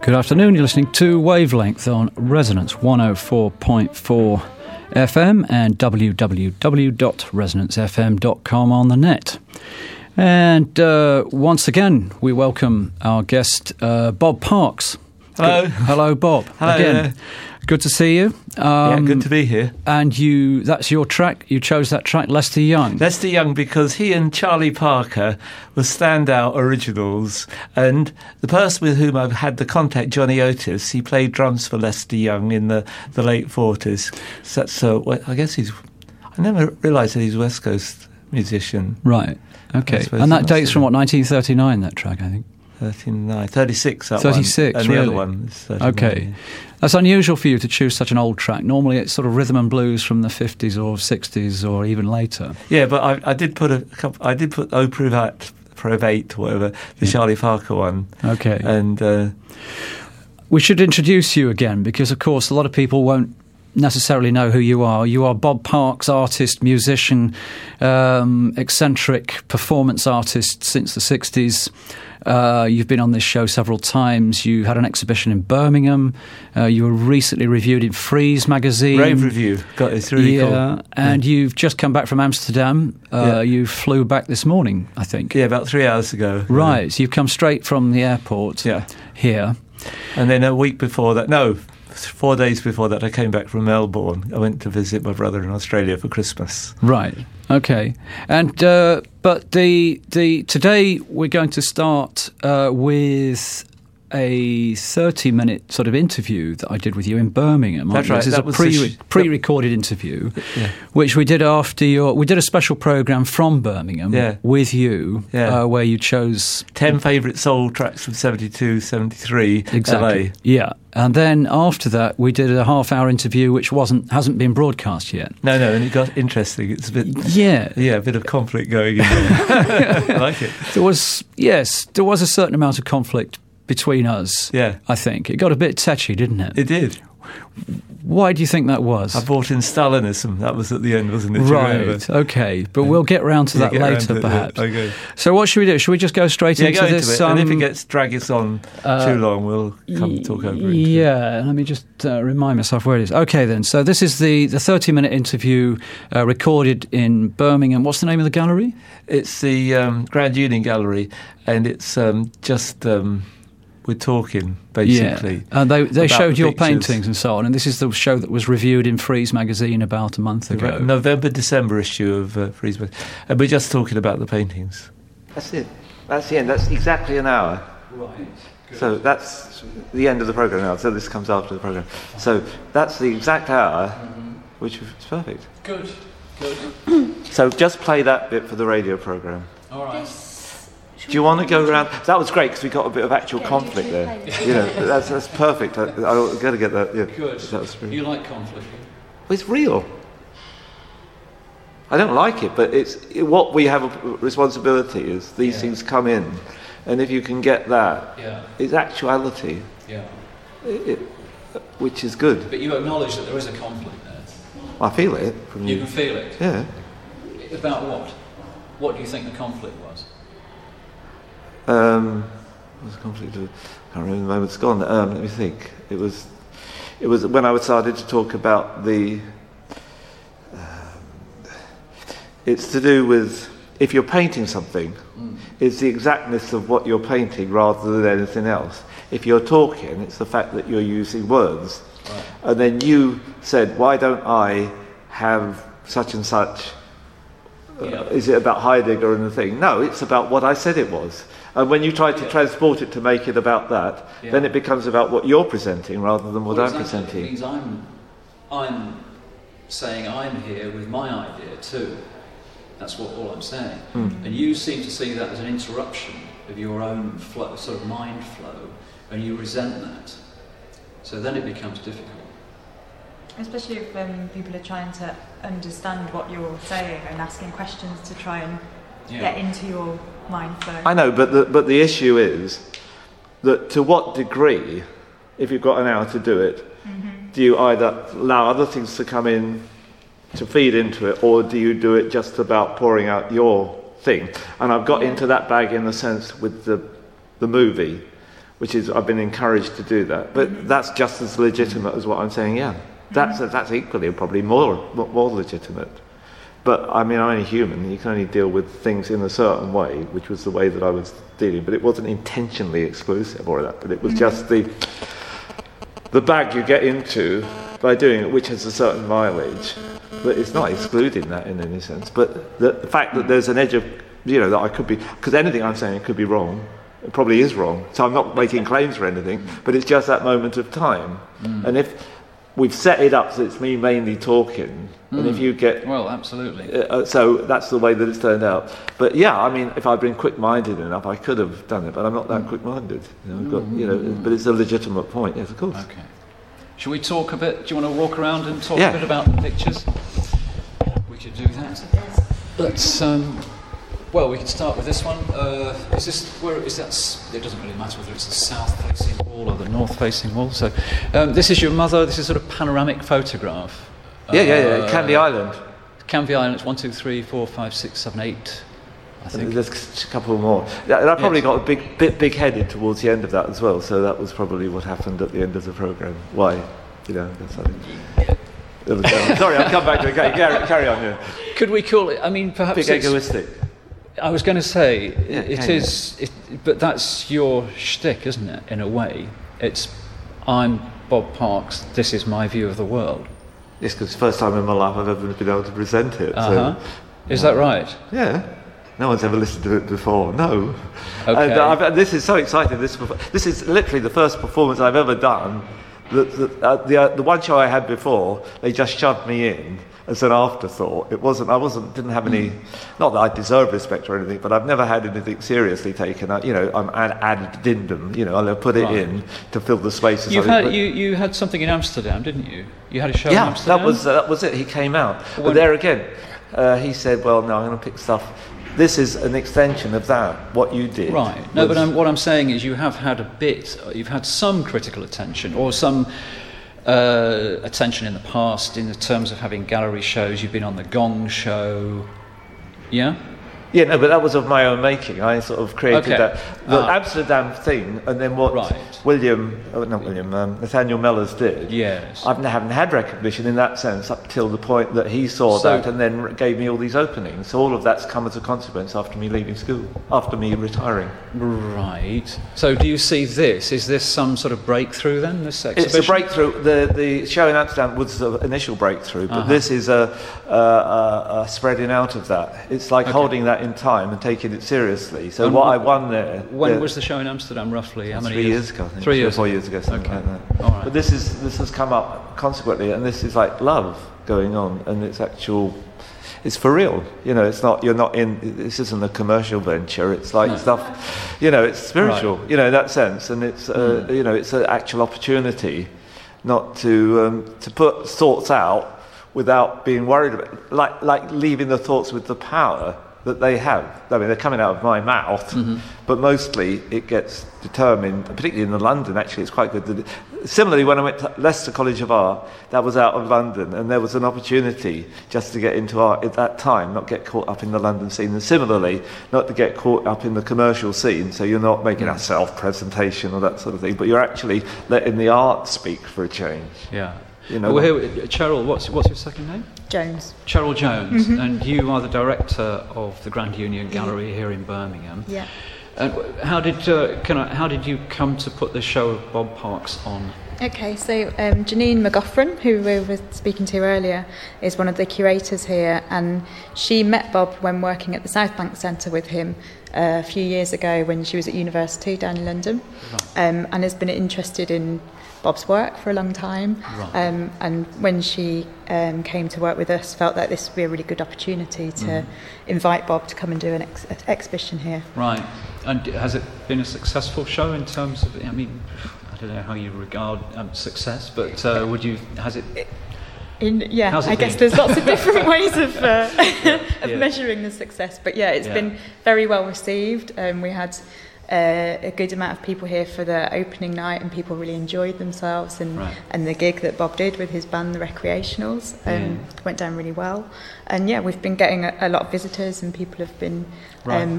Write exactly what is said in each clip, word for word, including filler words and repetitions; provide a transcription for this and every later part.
Good afternoon, you're listening to Wavelength on Resonance one oh four point four F M and w w w dot resonance f m dot com on the net. And uh, once again, we welcome our guest, uh, Bob Parks. Hello. Good. Hello, Bob. Hello. Again, There. Good to see you. Um, yeah, good to be here. And you, that's your track. You chose that track, Lester Young. Lester Young, because he and Charlie Parker were standout originals. And the person with whom I've had the contact, Johnny Otis, he played drums for Lester Young in the, the late forties. So, that's, uh, well, I guess he's... I never realised that he's a West Coast musician. Right, okay. And that dates from, what, nineteen thirty-nine, that track, I think? thirty-nine, thirty-six, that thirty-six, one. And really? the other one is thirty-nine. Okay. Yeah. That's unusual for you to choose such an old track. Normally it's sort of rhythm and blues from the fifties or sixties or even later. Yeah, but I, I did put a couple, I did put O Privat, Private, whatever, the yeah. Charlie Parker one. Okay. And uh, we should introduce you again because, of course, a lot of people won't necessarily know who you are. You are Bob Parks, artist, musician, um, eccentric performance artist since the sixties. Uh, you've been on this show several times. You had an exhibition in Birmingham. Uh, you were recently reviewed in Frieze magazine. Rave review. Got it's really yeah, cool. And yeah. you've just come back from Amsterdam. Uh, yeah. You flew back this morning, I think. Yeah, about three hours ago. Right. Yeah. So you've come straight from the airport yeah. here. And then a week before that, no, four days before that, I came back from Melbourne. I went to visit my brother in Australia for Christmas. Right. Okay. And uh, but the the today we're going to start uh, with a thirty-minute sort of interview that I did with you in Birmingham. That's right. This is that a pre sh- pre-recorded interview, yeah. which we did after your. We did a special program from Birmingham yeah. with you, yeah. uh, where you chose ten favourite soul tracks from seventy-two, seventy-three, exactly. L A. Yeah, and then after that, we did a half-hour interview, which wasn't hasn't been broadcast yet. No, no, and it got interesting. It's a bit, yeah, yeah, a bit of conflict going in there. I like it. There was, yes, there was a certain amount of conflict between us. Yeah, I think it got a bit tetchy, didn't it? It did. Why do you think that was? I brought in Stalinism. That was at the end, wasn't it? Right. Okay, but we'll get round to yeah, that later, perhaps. It, yeah. Okay. So, what should we do? Should we just go straight yeah, into go this? Into it. Um, and if it gets dragging on uh, too long, we'll come talk over it. Yeah. Let me just uh, remind myself where it is. Okay, then. So this is the the thirty-minute interview uh, recorded in Birmingham. What's the name of the gallery? It's the um, Grand Union Gallery, and it's um, just. Um, We're talking, basically. Yeah. Uh, they they showed the your pictures. paintings and so on, and this is the show that was reviewed in Frieze magazine about a month ago. The November, December issue of uh, Frieze magazine. And we're just talking about the paintings. That's it. That's the end. That's exactly an hour. Right. Good. So that's the end of the programme now. So this comes after the programme. So that's the exact hour, mm-hmm. which is perfect. Good. Good. So just play that bit for the radio programme. All right. Do you want to go around? That was great because we got a bit of actual conflict there. You know, that's that's perfect. I, I've got to get that. Yeah, good. That was really... You like conflict? Well, it's real. I don't like it, but it's it, what we have a responsibility is these yeah. things come in, and if you can get that, yeah. it's actuality. Yeah. It, it, which is good. But you acknowledge that there is a conflict there. I feel it. From you you can feel it. Yeah. About what? What do you think the conflict was? Um, what was the conflict? I can't remember the moment. It's gone. Um, let me think. It was, it was when I started to talk about the. Um, it's to do with if you're painting something, mm. it's the exactness of what you're painting rather than anything else. If you're talking, it's the fact that you're using words. Right. And then you said, "Why don't I have such and such?" Uh, yeah. Is it about Heidegger and the thing? No, it's about what I said it was. And when you try to yeah. transport it to make it about that, yeah. then it becomes about what you're presenting rather than what well, I'm exactly. presenting. It means I'm, I'm saying I'm here with my idea too. That's what all I'm saying. Mm. And you seem to see that as an interruption of your own flow, sort of mind flow, and you resent that. So then it becomes difficult. Especially if um, people are trying to understand what you're saying and asking questions to try and yeah. get into your mind flow. I know, but the, but the issue is that to what degree, if you've got an hour to do it, mm-hmm. do you either allow other things to come in to feed into it, or do you do it just about pouring out your thing? And I've got yeah. into that bag in the sense with the the movie, which is I've been encouraged to do that. But that's just as legitimate as what I'm saying. Yeah, that's that's equally probably more more legitimate. But I mean, I'm only human. You can only deal with things in a certain way, which was the way that I was dealing. But it wasn't intentionally exclusive or that. But it was just the the bag you get into by doing it, which has a certain mileage. But it's not excluding that in any sense. But the, the fact that there's an edge of, you know, that I could be, because anything I'm saying could be wrong. It probably is wrong. So I'm not making claims for anything. But it's just that moment of time. Mm. And if we've set it up so it's me mainly talking, mm. and if you get... Well, absolutely. Uh, so that's the way that it's turned out. But yeah, I mean, if I'd been quick-minded enough, I could have done it, but I'm not that mm. quick-minded. You know, I've got, you know, but it's a legitimate point, yes, of course. Okay. Shall we talk a bit? Do you want to walk around and talk yeah. a bit about the pictures? We could do that. Let's... Um, Well, we can start with this one. Uh, is this where is that? It doesn't really matter whether it's the south-facing wall or the north-facing wall. So, um, this is your mother. This is sort of panoramic photograph. Yeah, uh, yeah, yeah. Canvey Island. Canvey Island. It's one, two, three, four, five, six, seven, eight. I think there's a couple more. And I probably yes. got a big, bit big-headed towards the end of that as well. So that was probably what happened at the end of the program. Why? You know, that's something. Yeah. Sorry, I'll come back to it. Carry, carry on. Yeah. Could we call it? I mean, perhaps big egoistic. I was going to say, yeah, it is, it, but that's your shtick, isn't it, in a way? It's, I'm Bob Parks, this is my view of the world. Yes, because it's the first time in my life I've ever been able to present it. Uh-huh. So, is that right? Yeah. No one's ever listened to it before, no. Okay. And uh, this is so exciting. This, this is literally the first performance I've ever done. The, the, uh, the, uh, the one show I had before, they just shoved me in as an afterthought. It wasn't, I wasn't, didn't have any, not that I deserve respect or anything, but I've never had anything seriously taken. I, you know, I'm an addendum, you know, I'll put it right. in to fill the spaces. You've had, you, you had something in Amsterdam, didn't you? You had a show yeah, in Amsterdam? Yeah, that was, uh, that was it. He came out. When, but there again, uh, he said, well, no, I'm going to pick stuff. This is an extension of that, what you did. Right. No, but I'm, what I'm saying is you have had a bit, you've had some critical attention or some uh, attention in the past in the terms of having gallery shows. You've been on the Gong Show. Yeah? Yeah, no, but that was of my own making. I sort of created okay. that. The ah. Amsterdam thing, and then what right. William, oh, not William, um, Nathaniel Mellors did. Yes. I haven't had recognition in that sense up till the point that he saw so, that and then gave me all these openings. So all of that's come as a consequence after me leaving school, after me retiring. Right. So do you see this? Is this some sort of breakthrough then, this exhibition? It's a breakthrough. The, the show in Amsterdam was the initial breakthrough, but uh-huh. this is a, a, a, a spreading out of that. It's like okay. holding that in time and taking it seriously. So and what I won there... When the, was the show in Amsterdam, roughly? How many three years? years ago, I think. Three three years or four years ago, something okay. like that. All right. But this is this has come up consequently, and this is like love going on, and it's actual... It's for real, you know. It's not. You're not in. This isn't a commercial venture. It's like no. stuff, you know. It's spiritual, right. you know, in that sense, and it's, uh, mm. you know, it's an actual opportunity, not to um, to put thoughts out without being worried about, it. like like leaving the thoughts with the power that they have. I mean, they're coming out of my mouth, mm-hmm. but mostly it gets determined, particularly in London, actually, it's quite good. Similarly, when I went to Leicester College of Art, that was out of London, and there was an opportunity just to get into art at that time, not get caught up in the London scene, and similarly, not to get caught up in the commercial scene, so you're not making a self-presentation or that sort of thing, but you're actually letting the art speak for a change. Yeah. You know, well, here, Cheryl, what's what's your second name? Jones. Cheryl Jones, mm-hmm. and you are the director of the Grand Union Gallery yeah. here in Birmingham. Yeah. And how did uh, can I, how did you come to put this show of Bob Parks on? Okay, so um, Janine McGoffrin, who we were speaking to earlier, is one of the curators here, and she met Bob when working at the South Bank Centre with him uh, a few years ago when she was at university down in London, right. um, and has been interested in Bob's work for a long time, right. um, and when she um, came to work with us, felt that this would be a really good opportunity to mm. invite Bob to come and do an ex- exhibition here. Right, and has it been a successful show in terms of, I mean, I don't know how you regard um, success, but uh, would you, has it... In, yeah, How's it I been? guess there's lots of different ways of, uh, of yeah. measuring the success, but yeah, it's yeah. been very well received. Um, we had uh, a good amount of people here for the opening night, and people really enjoyed themselves, and, right. and the gig that Bob did with his band, the Recreationals, um, yeah. went down really well. And yeah, we've been getting a, a lot of visitors, and people have been right. um,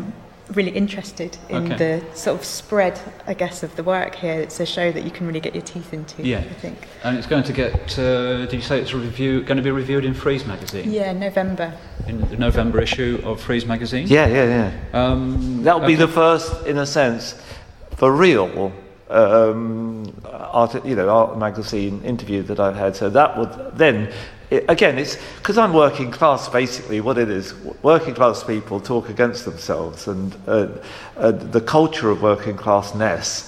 really interested in Okay. the sort of spread, I guess, of the work here. It's a show that you can really get your teeth into, Yeah. I think. And it's going to get, uh, did you say it's review, going to be reviewed in Frieze magazine? Yeah, November. In the November issue of Frieze magazine? Yeah, yeah, yeah. Um, That'll be okay. the first, in a sense, for real, um, art, you know, art magazine interview that I've had. So that would then, it, again, it's because I'm working class. Basically, what it is, working class people talk against themselves, and uh, uh, the culture of working classness.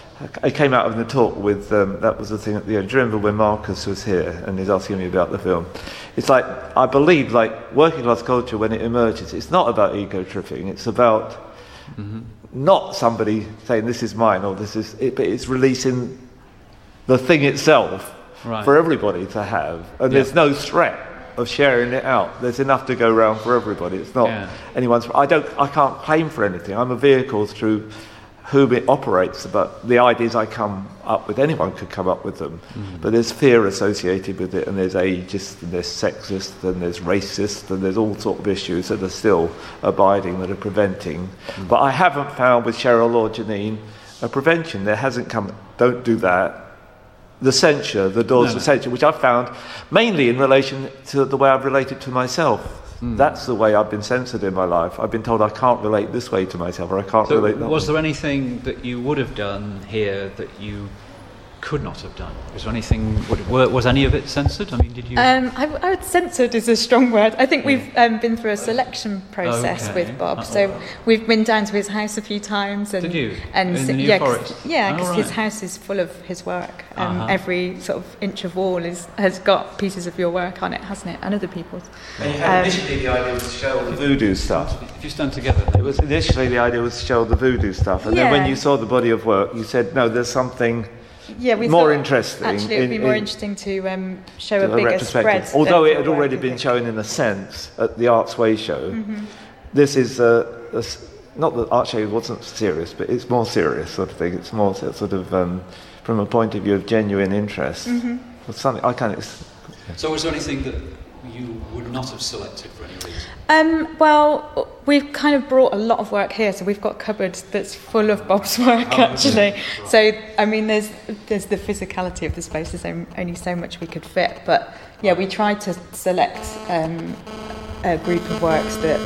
I came out of the talk with um, that was the thing at the end. Do you remember when Marcus was here and he's asking me about the film? It's like I believe, like working class culture when it emerges, it's not about ego tripping. It's about mm-hmm. not somebody saying this is mine or this is it, but it's releasing the thing itself right. for everybody to have, and yeah. there's no threat of sharing it out. There's enough to go around for everybody. It's not yeah. anyone's. I don't. I can't claim for anything. I'm a vehicle through whom it operates, but the ideas I come up with, anyone could come up with them. Mm. But there's fear associated with it, and there's ageist, and there's sexist, and there's racist, and there's all sorts of issues that are still abiding, that are preventing. Mm. But I haven't found with Cheryl or Janine a prevention. There hasn't come, don't do that. The censure, the doors no, of no. censure, which I've found mainly in relation to the way I've related to myself. Mm. That's the way I've been censored in my life. I've been told I can't relate this way to myself, or I can't so relate that was way. there anything that you would have done here that you could not have done? Was there anything, was, was any of it censored? I mean, did you... Um, I, I would censored is a strong word. I think we've um, been through a selection process okay. with Bob. Uh-oh. So we've been down to his house a few times. And, Did you? And in the New yeah, Forest? Cause, yeah, because oh, his right. house is full of his work. Um, Uh-huh. Every sort of inch of wall is has got pieces of your work on it, hasn't it? And other people's. And Um, initially the idea was to show the voodoo stuff. If you stand together... It was initially the idea was to show the voodoo stuff, and then when Yeah. you saw the body of work, you said, no, there's something Yeah, we more thought interesting. Actually, it would be in- more in- interesting to um, show to a bigger retrospective. spread. Although of it had your already work, I been think. shown in a sense at the Arts Way show, Mm-hmm. this is a, a s- not that Arts Way wasn't serious, but it's more serious sort of thing. It's more sort of um, from a point of view of genuine interest. Mm-hmm. It's something I can't. Ex- So was there anything that you would not have selected for any reason? Um, well, we've kind of brought a lot of work here, so we've got cupboards that's full of Bob's work, Oh, actually. okay. So, I mean, there's there's the physicality of the space. There's on- only so much we could fit, but yeah, we tried to select um, a group of works that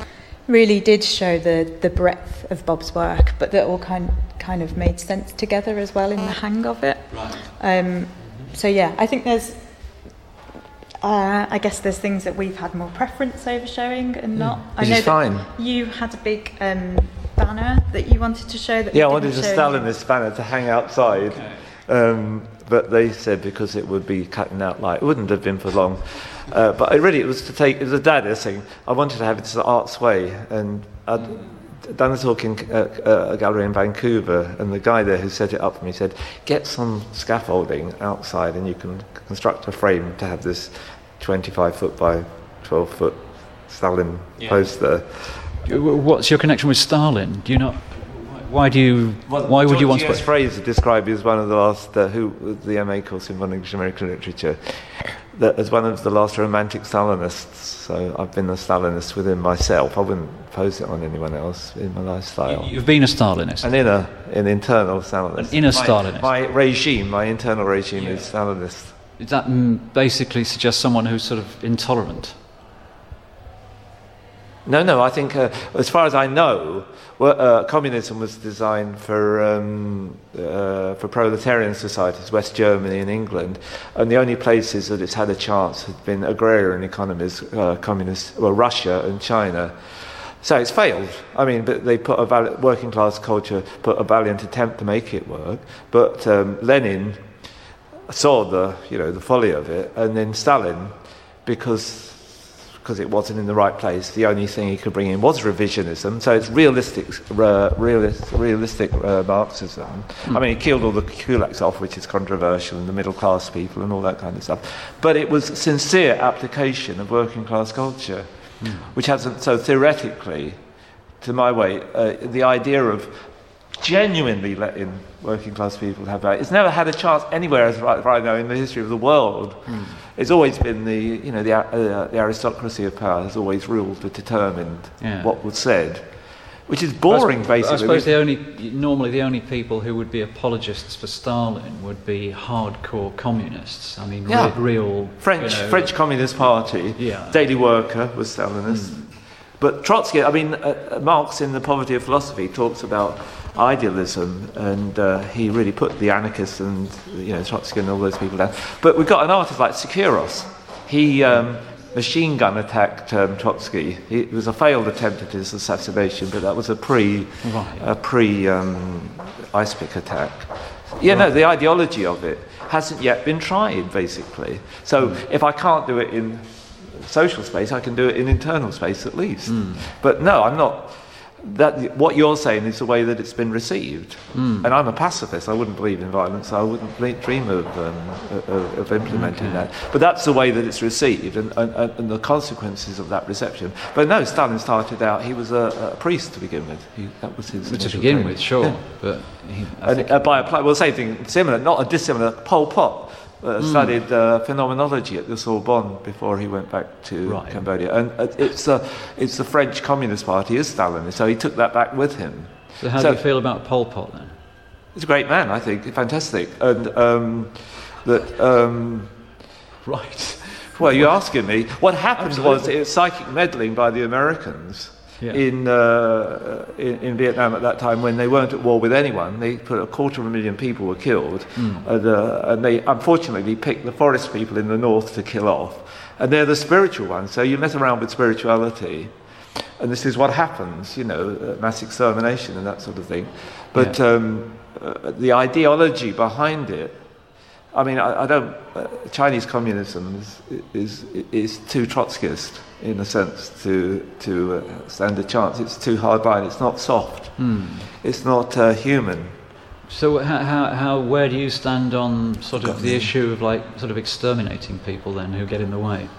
really did show the the breadth of Bob's work, but that all kind kind of made sense together as well in the hang of it. Right. Um, so yeah, I think there's. Uh, I guess there's things that we've had more preference over showing and not. I Which know is that fine. you had a big um, banner that you wanted to show. That we Yeah, I didn't wanted a show you. Stalinist banner to hang outside, Okay. um, but they said because it would be cutting out light, it wouldn't have been for long. Uh, but I really, it was to take, it was a Dadaist thing. I wanted to have it as the Arts Way, and I'd done a talk in uh, uh, a gallery in Vancouver, and the guy there who set it up for me said, get some scaffolding outside and you can construct a frame to have this twenty-five foot by twelve foot Stalin Yeah. poster. What's your connection with Stalin? Do you not... Why do you... Why would you want to... George Fraser described me as one of the last, uh, who the M A course in English American literature, that as one of the last romantic Stalinists. So I've been a Stalinist within myself. I wouldn't pose it on anyone else in my lifestyle. You've been a Stalinist. An inner, an internal Stalinist. An inner my, Stalinist. My regime, my internal regime Yeah. is Stalinist. Does that mm, basically suggest someone who's sort of intolerant? No, no, I think, uh, as far as I know, well, uh, communism was designed for um, uh, for proletarian societies, West Germany and England, and the only places that it's had a chance have been agrarian economies, uh, communist, well, Russia and China. So it's failed. I mean, but they put a val- working class culture, put a valiant attempt to make it work, but um, Lenin saw the, you know, the folly of it, and then Stalin, because because it wasn't in the right place, the only thing he could bring in was revisionism. So it's realistic, uh, realist, realistic uh, Marxism. Mm. I mean, he killed all the kulaks off, which is controversial, and the middle class people and all that kind of stuff. But it was sincere application of working class culture, mm. which hasn't. So theoretically, to my way, uh, the idea of genuinely letting working class people have that. It's never had a chance anywhere, as far as I know, in the history of the world. Mm. It's always been the, you know, the, uh, the aristocracy of power has always ruled and determined yeah. what was said. which is boring, I sp- basically. I suppose the only normally the only people who would be apologists for Stalin would be hardcore communists. I mean, Yeah. re- real French you know, French Communist Party, Yeah. Daily Worker was Stalinist. Mm. But Trotsky, I mean, uh, Marx in The Poverty of Philosophy talks about idealism, and uh, he really put the anarchists and, you know, Trotsky and all those people down. But we've got an artist like Siqueiros. He um, machine gun attacked um, Trotsky. He, it was a failed attempt at his assassination, but that was a pre, Right. a pre um, ice pick attack. Yeah, no, the ideology of it hasn't yet been tried, basically. So Mm. if I can't do it in social space, I can do it in internal space at least. Mm. But no, I'm not. That what you're saying is the way that it's been received, Mm. and I'm a pacifist. I wouldn't believe in violence. I wouldn't ble- dream of um, of, of implementing Okay. that. But that's the way that it's received, and, and, and the consequences of that reception. But no, Stalin started out. He was a, a priest to begin with. He, that was his. to initial begin training. with, sure, Yeah. but he, I And, think, uh, by apply, well, same thing, similar, not a dissimilar. Pol Pot uh, Mm. studied uh, phenomenology at the Sorbonne before he went back to Right. Cambodia, and uh, it's uh, it's the French Communist Party is Stalinist, so he took that back with him. so how so- do you feel about Pol Pot then? He's a great man, I think, fantastic, and um, that. Um, Right. well, you're asking me. What happened was Absolutely. it was psychic meddling by the Americans. Yeah. In, uh, in in Vietnam at that time, when they weren't at war with anyone, they put a quarter of a million people were killed, Mm. and, uh, and they unfortunately picked the forest people in the north to kill off, and they're the spiritual ones. So you mess around with spirituality, and this is what happens, you know, uh, mass extermination and that sort of thing. But Yeah. um, uh, the ideology behind it. I mean, I, I don't. Uh, Chinese communism is, is is too Trotskyist in a sense to to uh, stand a chance. It's too hardline. It's not soft. Mm. It's not uh, human. So how, how, how, where do you stand on sort of Got the me. issue of like sort of exterminating people then who get in the way?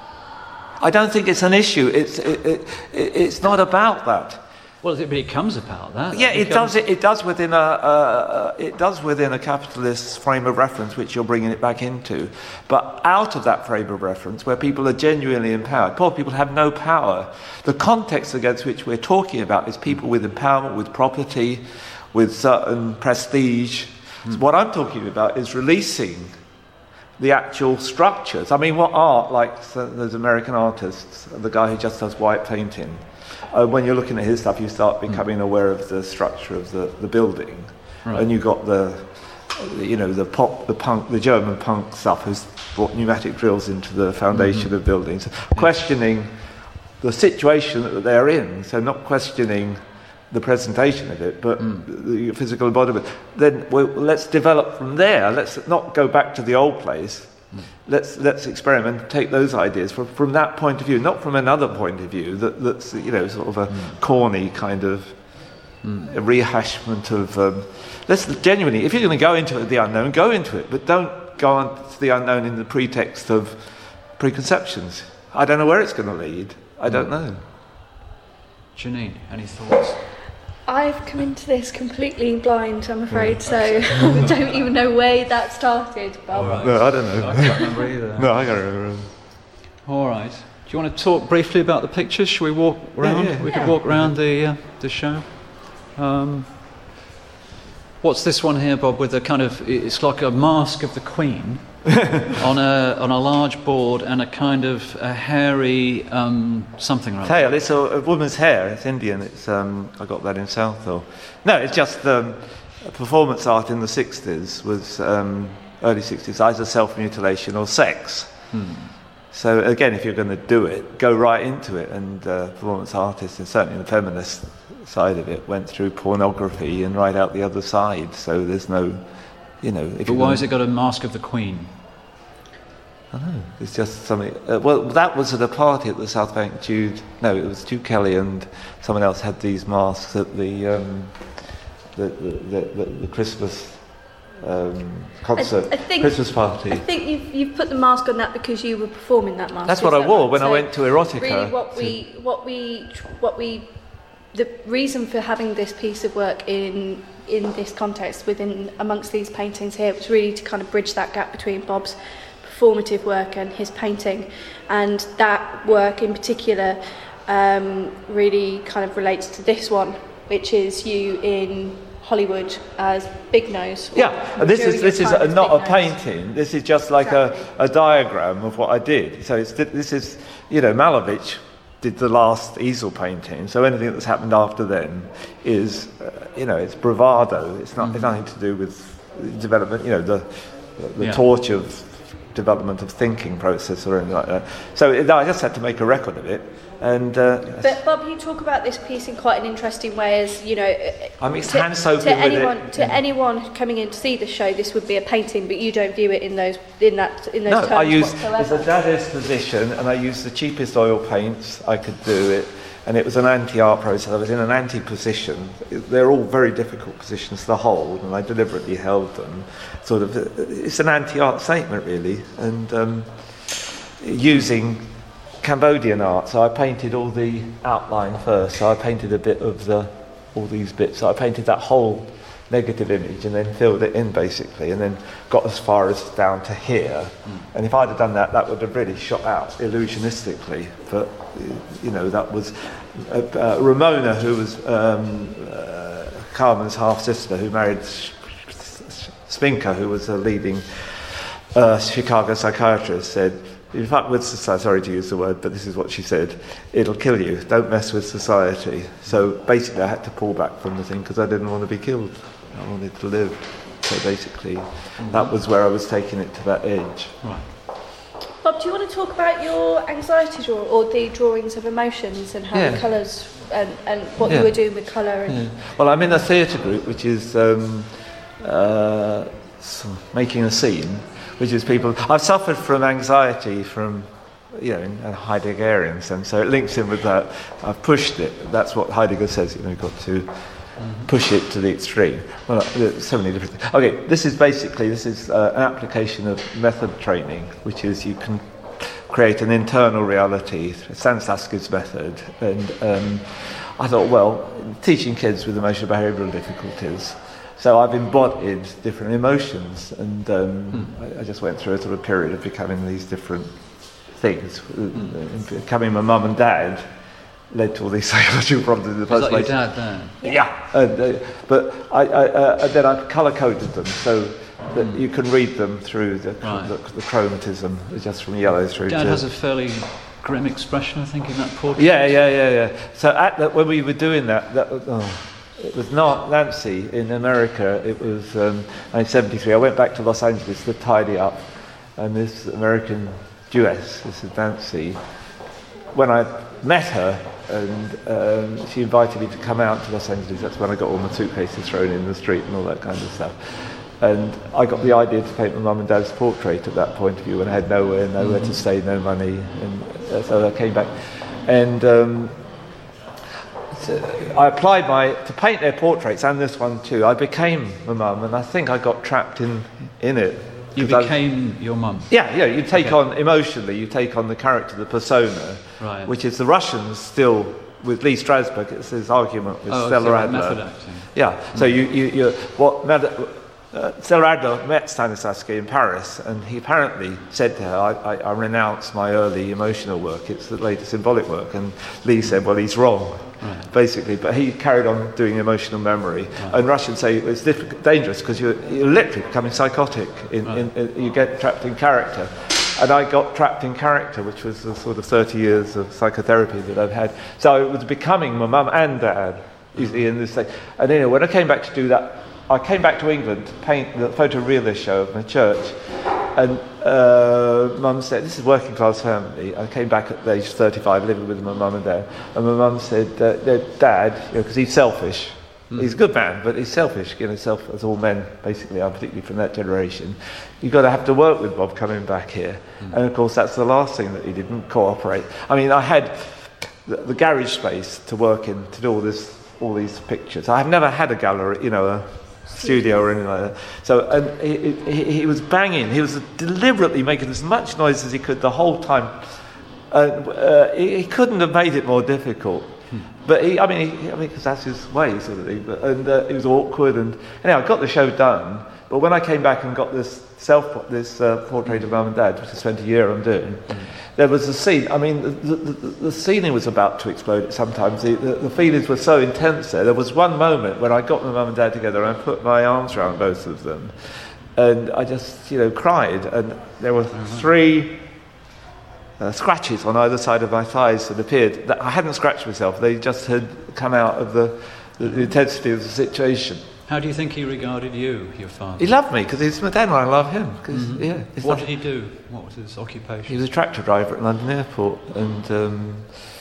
I don't think it's an issue. It's it, it, it's not about that. Well, it, but it comes about that. Yeah, it becomes- does. It, it does within a uh, it does within a capitalist frame of reference, which you're bringing it back into. But out of that frame of reference, where people are genuinely empowered, poor people have no power. The context against which we're talking about is people with empowerment, with property, with certain prestige. So what I'm talking about is releasing the actual structures. I mean, what art, like those American artists, the guy who just does white painting. Uh, when you're looking at his stuff, you start becoming mm. aware of the structure of the, the building, Right. and you got the, you know, the pop, the punk, the German punk stuff has brought pneumatic drills into the foundation mm-hmm. of buildings, questioning the situation that they're in. So not questioning the presentation of it, but mm. the physical embodiment. Then well, let's develop from there. Let's not go back to the old place. Let's let's experiment, take those ideas from, from that point of view, not from another point of view that, that's, you know, sort of a mm. corny kind of mm. a rehashment of. Um, let's genuinely, if you're going to go into the unknown, go into it, but don't go on to the unknown in the pretext of preconceptions. I don't know where it's going to lead. I mm. don't know. Janine, any thoughts? I've come into this completely blind, I'm afraid, so I don't even know where that started. But Right. No, I don't know. I can't remember either. No, I can't remember. All right. Do you want to talk briefly about the pictures? Shall we walk around? Yeah, yeah, we yeah. could walk around the uh, the show. Um, what's this one here, Bob? With a kind of, it's like a mask of the Queen on a on a large board and a kind of a hairy um, something or other. Tail. It's a, a woman's hair. It's Indian. It's um, I got that in Southall. No, it's just um, performance art in the sixties was um, early sixties, either self-mutilation or sex. Hmm. So again, if you're going to do it, go right into it. And uh, performance artists, and certainly the feminist side of it, went through pornography and right out the other side. So there's no, you know. If But you're why gonna, has it got a mask of the Queen? I don't know. It's just something. Uh, well, that was at a party at the South Bank. Jude, no, it was Jude Kelly and someone else had these masks at the um, the, the, the, the, the Christmas um, concert, I, I think, Christmas party. I think you've, you've put the mask on that because you were performing that mask. That's is what I that wore right? when so I went to Erotica. Really, what we, what we, what we, the reason for having this piece of work in in this context, within amongst these paintings here, was really to kind of bridge that gap between Bob's performative work and his painting, and that work in particular um, really kind of relates to this one, which is you in Hollywood as Big Nose. Yeah, and this is this is a, not a Nose. painting. This is just like Exactly. a, a diagram of what I did. So it's this is you know Malevich did the last easel painting. So anything that's happened after then is uh, you know it's bravado. It's not mm-hmm. it's nothing to do with development. You know the the yeah. torch of development of thinking process or anything like that. So it, I just had to make a record of it. And uh, but Bob, you talk about this piece in quite an interesting way, as you know. I mean, it's to, hand soaping to anyone, with it. to anyone coming in to see the show, this would be a painting, but you don't view it in those in that in those no, terms I use whatsoever. it's a Dadaist position, and I used the cheapest oil paints I could do it, and it was an anti-art process. I was in an anti-position. They're all very difficult positions to hold, and I deliberately held them. Sort of, it's an anti-art statement, really, and um, using Cambodian art. So I painted all the outline first. So I painted a bit of the all these bits. So I painted that whole negative image and then filled it in basically, and then got as far as down to here. Mm. And if I'd have done that, that would have really shot out illusionistically. But you know, that was uh, uh, Ramona, who was um, uh, Carmen's half sister, who married Spinker, who was a leading uh, Chicago psychiatrist, said, in fact, with society, sorry to use the word, but this is what she said, it'll kill you, don't mess with society. So basically I had to pull back from the thing because I didn't want to be killed, I wanted to live. So basically mm-hmm. that was where I was taking it to that edge. Right. Bob, do you want to talk about your anxiety draw or the drawings of emotions and how yeah. the colours and, and what yeah. you were doing with colour? And yeah. Well, I'm in a theatre group which is um, uh, making a scene, which is people. I've suffered from anxiety from, you know, in a Heideggerian sense, so it links in with that. I've pushed it. That's what Heidegger says. You know, you've got to mm-hmm. push it to the extreme. Well, there's so many different things. Okay, this is basically this is uh, an application of method training, which is you can create an internal reality, Stanislavski's method, and um, I thought, well, teaching kids with emotional behavioural difficulties. So I've embodied different emotions, and um, mm. I, I just went through a sort of period of becoming these different things. Mm. Becoming my mum and dad led to all these psychological problems in the first place. Is that your dad there? Yeah, and, uh, but I, I, uh, and then I colour-coded them so that mm. you can read them through the, right. the, the chromatism, just from yellow through Dad to... has a fairly grim expression, I think, in that portrait. Yeah, yeah, yeah, yeah. So at the, when we were doing that, that oh, it was not Nancy in America. It was um, nineteen seventy-three. I went back to Los Angeles to tidy up, and this American Jewess, this is Nancy. When I met her, and um, she invited me to come out to Los Angeles. That's when I got all my suitcases thrown in the street and all that kind of stuff. And I got the idea to paint my mum and dad's portrait at that point of view when I had nowhere, nowhere mm-hmm. to stay, no money, and uh, so I came back. And um, so I applied my to paint their portraits, and this one too. I became my mum, and I think I got trapped in in it. You became I, your mum? Yeah, yeah. You take okay. on emotionally. You take on the character, the persona, right. which is the Russians still. With Lee Strasberg, it's his argument with oh, Stella so Adler. Method acting. Yeah. Mm. So you you you what? Uh, Stella Adler met Stanislavski in Paris, and he apparently said to her, I, I, I renounce my early emotional work, it's the later symbolic work. And Lee said, well, he's wrong, right. basically. But he carried on doing emotional memory. Right. And Russians say it's diff- dangerous because you're, you're literally becoming psychotic. In, right. in, in, you get trapped in character. And I got trapped in character, which was the sort of thirty years of psychotherapy that I've had. So it was becoming my mum and dad, you see, in this thing. And anyway, when I came back to do that, I came back to England to paint the photorealist show of my church, and uh, Mum said, this is a working class family. I came back at age thirty-five, living with my mum and dad, and my mum said, uh, Dad, because you know, he's selfish, mm. he's a good man, but he's selfish, you know, self as all men basically are, particularly from that generation. You've got to have to work with Bob coming back here, mm. and of course that's the last thing that he didn't cooperate. I mean, I had the, the garage space to work in to do all this, all these pictures. I've never had a gallery, you know, a studio or anything like that. So and he, he, he was banging. He was deliberately making as much noise as he could the whole time. Uh, uh, he, he couldn't have made it more difficult. Hmm. But he, I mean, he, I mean, because that's his way, sort of thing. But, and uh, it was awkward. And anyway, I got the show done. But when I came back and got this self this uh, portrait of Mum and Dad, which I spent a year on doing, mm. there was a scene. I mean, the, the, the ceiling was about to explode. Sometimes the, the, the feelings were so intense there. There was one moment when I got my Mum and Dad together and I put my arms around both of them, and I just, you know, cried. And there were mm-hmm. three uh, scratches on either side of my thighs that appeared. That I hadn't scratched myself. They just had come out of the, the, the intensity of the situation. How do you think he regarded you, your father? He loved me because he's my dad and I love him. Mm-hmm. Yeah, what did he do? What was his occupation? He was a tractor driver at London Airport, and um,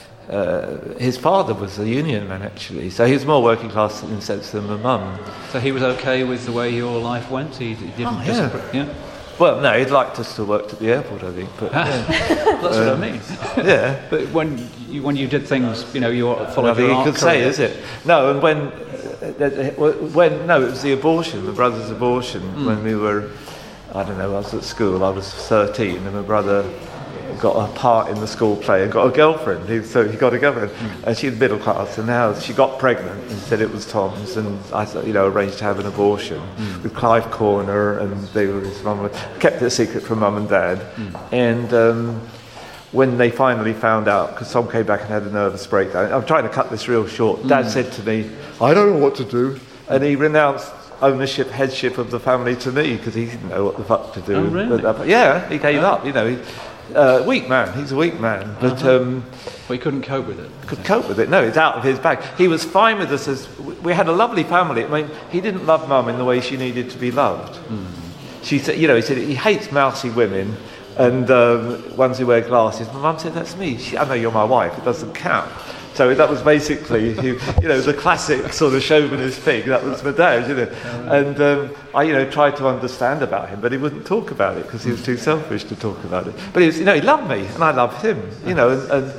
uh, his father was a union man actually, so he was more working class in a sense than my mum. So he was okay with the way your life went? He, he didn't oh, yeah. yeah? Well, no, he'd like to still work at the airport, I think. But yeah. That's um, what I mean. Yeah. But when you, when you did things, you know, you followed Nothing your you art could career. say, is it? No, and when, uh, when no, it was the abortion, my brother's abortion. Mm. When we were, I don't know, I was at school. I was thirteen, and my brother got a part in the school play and got a girlfriend. He, so he got a girlfriend, mm. and she's middle class, and now she got pregnant and said it was Tom's, and I, you know, arranged to have an abortion mm. with Clive Corner, and they were his mum. Kept it a secret from Mum and Dad, mm. and. Um, When they finally found out, because Tom came back and had a nervous breakdown, I'm trying to cut this real short, mm. Dad said to me, I don't know what to do. And he renounced ownership, headship of the family to me, because he didn't know what the fuck to do. Oh, really? But, uh, yeah, he gave oh. up, you know. He, uh, weak man, he's a weak man. But uh-huh. um, well, he couldn't cope with it. Could cope with it, no, it's out of his bag. He was fine with us, as we had a lovely family. I mean, he didn't love Mum in the way she needed to be loved. Mm. She said, you know, he said he hates mousy women, and um, ones who wear glasses. My mum said, that's me. She, I know you're my wife, it doesn't count. So that was basically, you know, the classic sort of chauvinist thing. That was my dad, you know. And um, I, you know, tried to understand about him, but he wouldn't talk about it because he was too selfish to talk about it. But he was, you know, he loved me, and I loved him, you know. And, and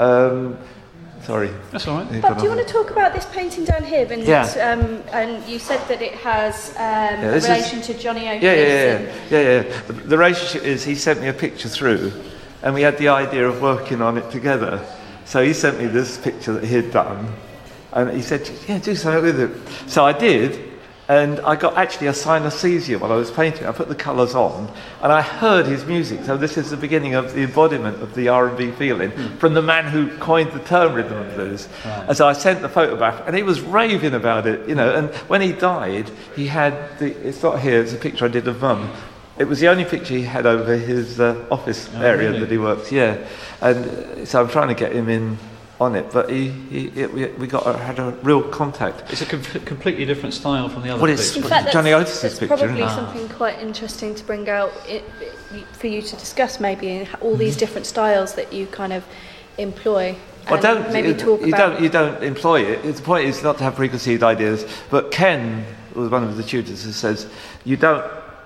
um, sorry. That's all right. But do you want to talk about this painting down here? And, yeah. um, and you said that it has um, yeah, a relation is, to Johnny Otis. Yeah, yeah, yeah. yeah, yeah, yeah. The, the relationship is he sent me a picture through, and we had the idea of working on it together. So he sent me this picture that he had done, and he said, yeah, do something with it. So I did, and I got actually a synesthesia while I was painting. I put the colours on, and I heard his music. So this is the beginning of the embodiment of the R and B feeling mm. from the man who coined the term rhythm and blues. Right. And so I sent the photograph, and he was raving about it, you know. And when he died, he had the, it's not here, it's a picture I did of Mum. It was the only picture he had over his uh, office oh, area really? that he worked, yeah. And uh, so I'm trying to get him in on it, but he, he it, we, we got a, had a real contact. It's a com- completely different style from the other well, it's, picture. In fact, Johnny that's, Otis's that's picture. probably ah. something quite interesting to bring out it, it, for you to discuss, maybe, in all these different styles that you kind of employ. Well, don't maybe it, talk you about don't you don't employ it. It's, the point is not to have preconceived ideas. But Ken was one of the tutors who says you don't.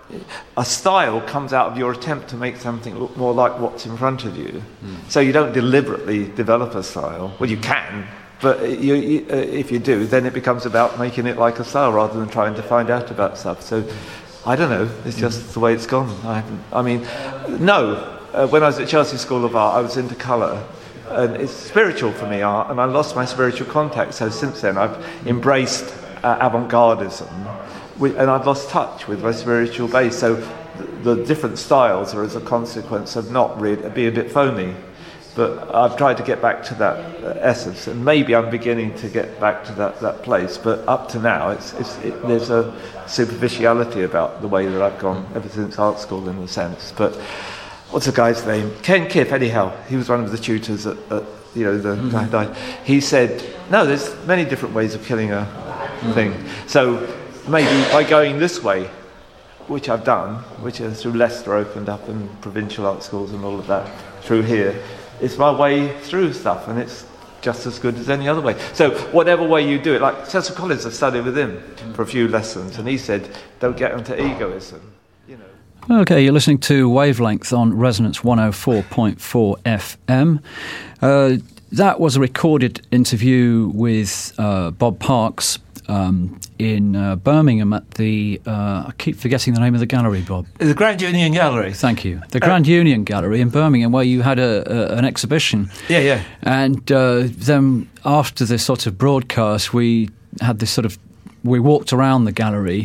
A style comes out of your attempt to make something look more like what's in front of you. Mm. So you don't deliberately develop a style. Well, you can, but you, you, uh, if you do, then it becomes about making it like a style rather than trying to find out about stuff. So I don't know. It's just mm. the way it's gone. I haven't. I mean, no. Uh, when I was at Chelsea School of Art, I was into colour. And it's spiritual for me, art, and I lost my spiritual contact. So since then, I've embraced uh, avant-gardism. And I've lost touch with my spiritual base, so the, the different styles are as a consequence of not really being a bit phony. But I've tried to get back to that uh, essence, and maybe I'm beginning to get back to that, that place. But up to now, it's, it's, it, there's a superficiality about the way that I've gone ever since art school, in a sense. But what's the guy's name? Ken Kiff. Anyhow, he was one of the tutors at, at you know the mm-hmm. guy died. He said, "No, there's many different ways of killing a mm-hmm. thing." So. Maybe by going this way, which I've done, which is through Leicester opened up and provincial art schools and all of that, through here, it's my way through stuff, and it's just as good as any other way. So whatever way you do it, like Cecil Collins, I studied with him for a few lessons, and he said, don't get into egoism. You know. Okay, you're listening to Wavelength on Resonance one oh four point four F M. Uh, that was a recorded interview with uh, Bob Parks, Um, in uh, Birmingham at the, uh, I keep forgetting the name of the gallery, Bob. The Grand Union Gallery. Thank you. The Grand uh, Union Gallery in Birmingham, where you had a, a, an exhibition. Yeah, yeah. And uh, then after this sort of broadcast, we had this sort of, we walked around the gallery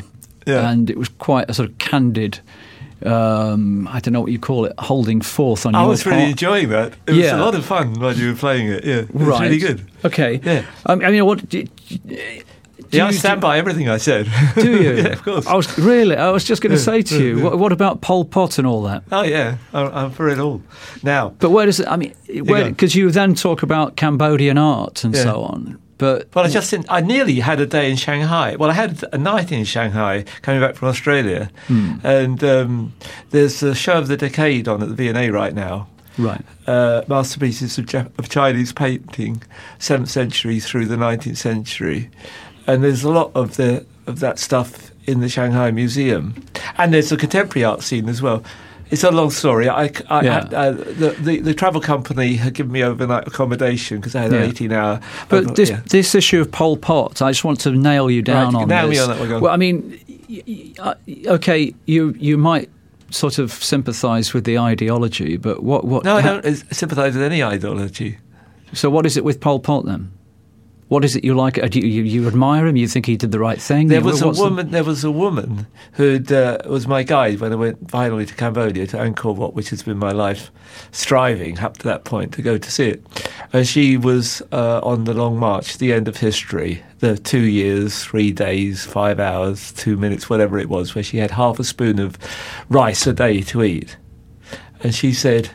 Yeah. and it was quite a sort of candid. Um, I don't know what you call it, holding forth on I your was really part. enjoying that. It Yeah. was a lot of fun when you were playing it. Yeah, it was Right. really good. Okay. Yeah. Um, I mean, what do, do Yeah, I you- stand by everything I said. Do you? Yeah, of course. I was really. I was just going to Yeah, say to yeah, you, yeah. what, what about Pol Pot and all that? Oh yeah, I'm, I'm for it all. Now, But where does it? I mean, go. because you then talk about Cambodian art and Yeah. so on. But well, I just didn't, I nearly had a day in Shanghai. Well, I had a night in Shanghai coming back from Australia, Hmm. and um, there's a show of the decade on at the V and A right now. right. Uh, masterpieces of, Jap- of Chinese painting, seventh century through the nineteenth century, and there's a lot of the of that stuff in the Shanghai Museum, and there's a contemporary art scene as well. It's a long story. I, I Yeah. had, uh, the, the the travel company had given me overnight accommodation because I had Yeah. an eighteen hour. But this yeah. this issue of Pol Pot, I just want to nail you down Right, on nail this. me on that one, go on. Well, I mean, y- y- uh, okay, you you might sort of sympathise with the ideology, but what what? No, I ha- don't sympathise with any ideology. So what is it with Pol Pot then? What is it you like? Uh, Do you, you, you admire him? You think he did the right thing? There You- was a what's the- woman. There was a woman who uh, was my guide when I went finally to Cambodia to Angkor Wat, which has been my life striving up to that point to go to see it. And she was uh, on the Long March, the end of history, the two years, three days, five hours, two minutes, whatever it was, where she had half a spoon of rice a day to eat. And she said,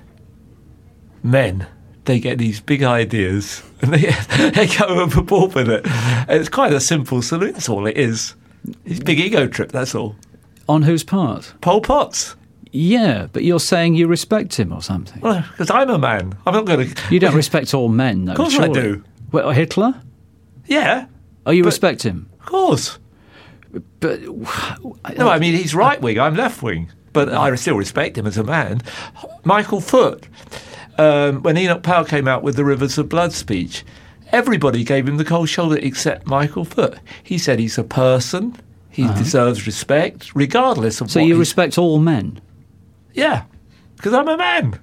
"Men, they get these big ideas and they, they go overboard with it. And it's quite a simple solution. That's all it is. It's a big ego trip, that's all. On whose part? Pol Pot's. Yeah, but you're saying you respect him or something. Well, because I'm a man. I'm not going to... You don't respect all men, though. Of course I surely. do. Well, Hitler? Yeah, Oh, you But- respect him? of course. But No, I mean, he's right-wing, I'm left-wing. But I still respect him as a man. Michael Foot, um, when Enoch Powell came out with the Rivers of Blood speech, everybody gave him the cold shoulder except Michael Foot. He said he's a person, he deserves respect, regardless of so what you he's- respect all men? Yeah, because I'm a man.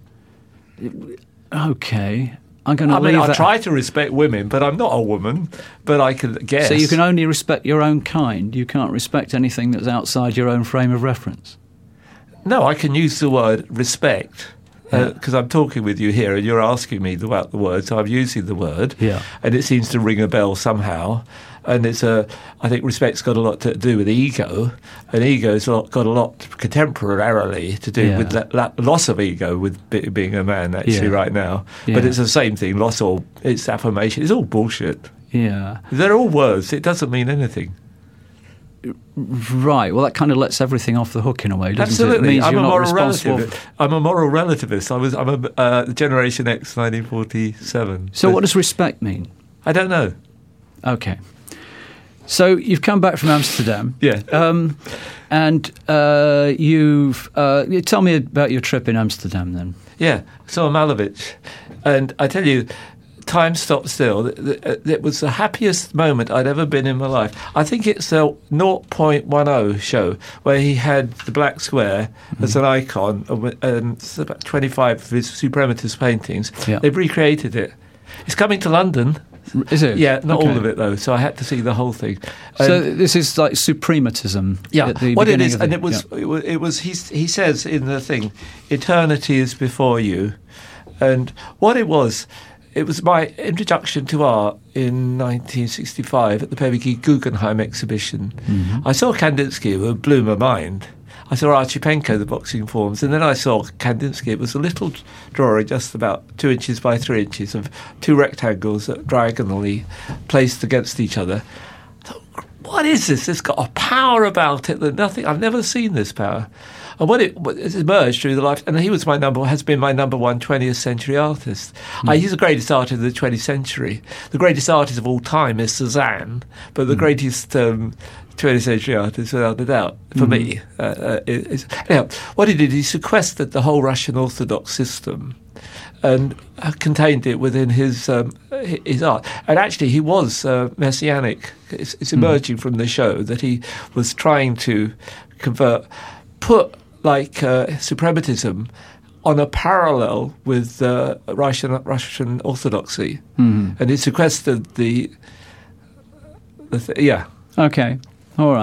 Okay, I'm going to I leave mean, I that. try to respect women, but I'm not a woman. But I can guess. So you can only respect your own kind. You can't respect anything that's outside your own frame of reference. No, I can use the word respect Yeah. because I'm talking with you here and you're asking me about the word, so I'm using the word. Yeah. And it seems to ring a bell somehow. And it's a, I think respect's got a lot to do with ego, and ego's a lot, got a lot contemporarily to do Yeah. with that, that loss of ego with be, being a man actually Yeah. right now. Yeah. But it's the same thing, loss or it's affirmation. It's all bullshit. Yeah. They're all words. It doesn't mean anything. Right. Well, that kind of lets everything off the hook in a way, doesn't it? It Absolutely. means I'm you're a not moral responsible. relativist. I'm a moral relativist. I was. I'm a uh, Generation X, nineteen forty-seven. So But what does respect mean? I don't know. Okay. So you've come back from Amsterdam. Yeah. Um, and uh, you've uh, you tell me about your trip in Amsterdam then. Yeah. So Malevich, and I tell you, time stopped still. Th- th- It was the happiest moment I'd ever been in my life. I think it's a zero point one zero show where he had the black square as an icon, and um, it's about twenty-five of his suprematist paintings. Yeah. They've recreated it. It's coming to London. Is it? Yeah, not Okay. all of it though. So I had to see the whole thing. So And- this is like suprematism. yeah, At the what it beginning is, of and the- it was, yeah. it was, it was. He he says in the thing, eternity is before you, and what it was, it was my introduction to art in nineteen sixty-five at the Peveke Guggenheim exhibition. Mm-hmm. I saw Kandinsky, who blew my mind. I saw Archipenko, the boxing forms, and then I saw Kandinsky. It was a little drawing, just about two inches by three inches, of two rectangles that diagonally placed against each other. I thought, what is this? It's got a power about it that nothing. I've never seen this power. And when it, when it emerged through the life, and he was my number, has been my number one twentieth century artist. Hmm. Uh, he's the greatest artist of the twentieth century. The greatest artist of all time is Cézanne, but the Hmm. greatest um, twentieth century artist, without a doubt, for Hmm. me. Uh, uh, is, anyhow, what he did, he sequestered the whole Russian Orthodox system and uh, contained it within his um, hi- his art. And actually, he was uh, messianic. It's, it's emerging from the show that he was trying to convert, put like uh, suprematism on a parallel with uh, Russian Russian Orthodoxy, Mhm. and he sequestered the. the th- yeah. Okay. All right.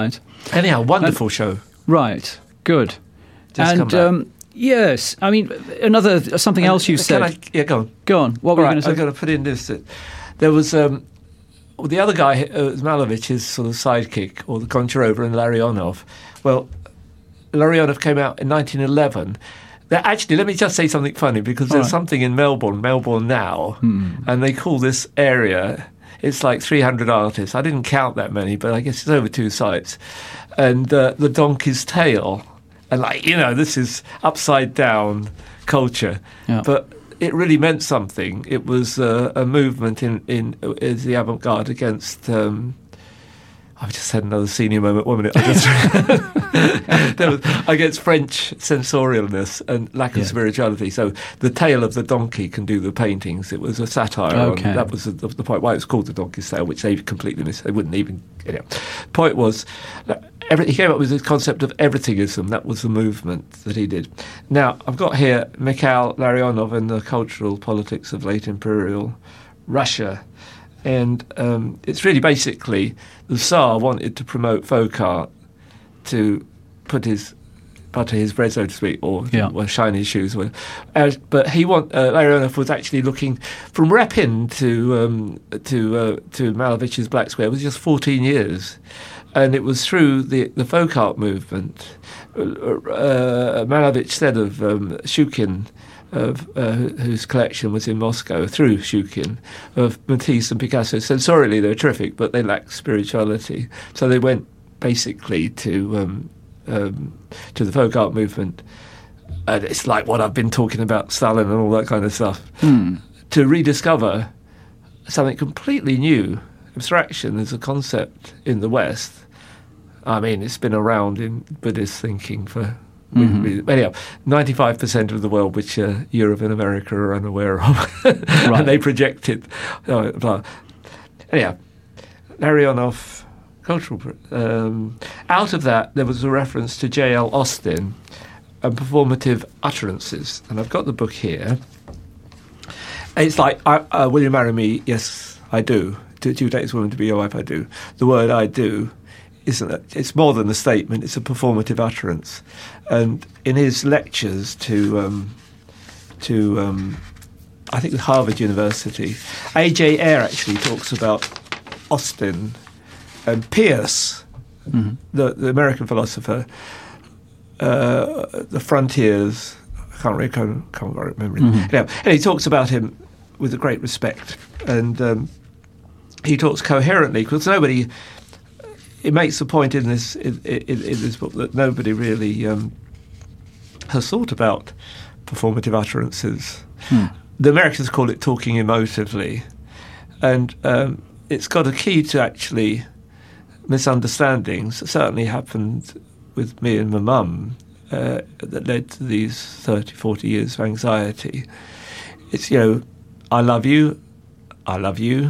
Anyhow, wonderful and, show. Right, good. Just and come back. Um, yes, I mean, another something and, else you said. I, yeah, go on. Go on. What were right, you going to say? I've got to put in this. That there was um, well, the other guy, uh, Malevich, his sort of sidekick, or the Goncharova and Larionov. Well, Larionov came out in nineteen eleven. Now, actually, let me just say something funny, because there's right. something in Melbourne, Melbourne Now, hmm. and they call this area, it's like three hundred artists. I didn't count that many, but I guess it's over two sites. And uh, the Donkey's Tail, and like, you know, this is upside down culture. Yeah. But it really meant something. It was uh, a movement in, in, in the avant-garde against... Um, I've just had another senior moment. One minute. I just there was, against French sensorialness and lack of yeah. spirituality. So the tail of the donkey can do the paintings. It was a satire. Okay. On, that was the, the point why it was called the Donkey's Tail, which they completely missed. They wouldn't even. You know. Point was, every, he came up with this concept of everythingism. That was the movement that he did. Now I've got here Mikhail Larionov and the cultural politics of late imperial Russia. And um, it's really basically the Tsar wanted to promote folk art, to put his butter his bread, so to speak, or, yeah. or shine his shoes. Or, uh, but he want uh, Larionov was actually looking from Repin to um, to uh, to Malevich's Black Square. It was just fourteen years, and it was through the the folk art movement. Uh, uh, Malevich said of um, Shukin. Of, uh, whose collection was in Moscow through Shukin, of Matisse and Picasso. Sensorially, they were terrific, but they lacked spirituality. So they went basically to um, um, to the folk art movement, and it's like what I've been talking about, Stalin and all that kind of stuff, hmm. to rediscover something completely new. Abstraction as a concept in the West. I mean, it's been around in Buddhist thinking for. Mm-hmm. Anyhow, ninety-five percent of the world, which uh, Europe and America are unaware of, right. and they project it. Uh, blah. Anyhow, Larionov, cultural. Um, out of that, there was a reference to J L Austin and performative utterances, and I've got the book here. It's like, I, uh, will you marry me? Yes, I do. Do, do you take this woman to be your wife? I do. The word I do. Isn't it? It's more than a statement, it's a performative utterance. And in his lectures to, um, to um, I think, Harvard University, A J Ayer actually talks about Austin and Pierce, mm-hmm. the, the American philosopher, uh, the frontiers, I can't really can't, can't remember. Mm-hmm. You know, and he talks about him with a great respect. And um, he talks coherently, because nobody... It makes the point in this in, in, in this book that nobody really um, has thought about performative utterances. Hmm. The Americans call it talking emotively, and um, it's got a key to actually misunderstandings. It certainly happened with me and my mum uh, that led to these thirty, forty years of anxiety. It's, you know, I love you, I love you.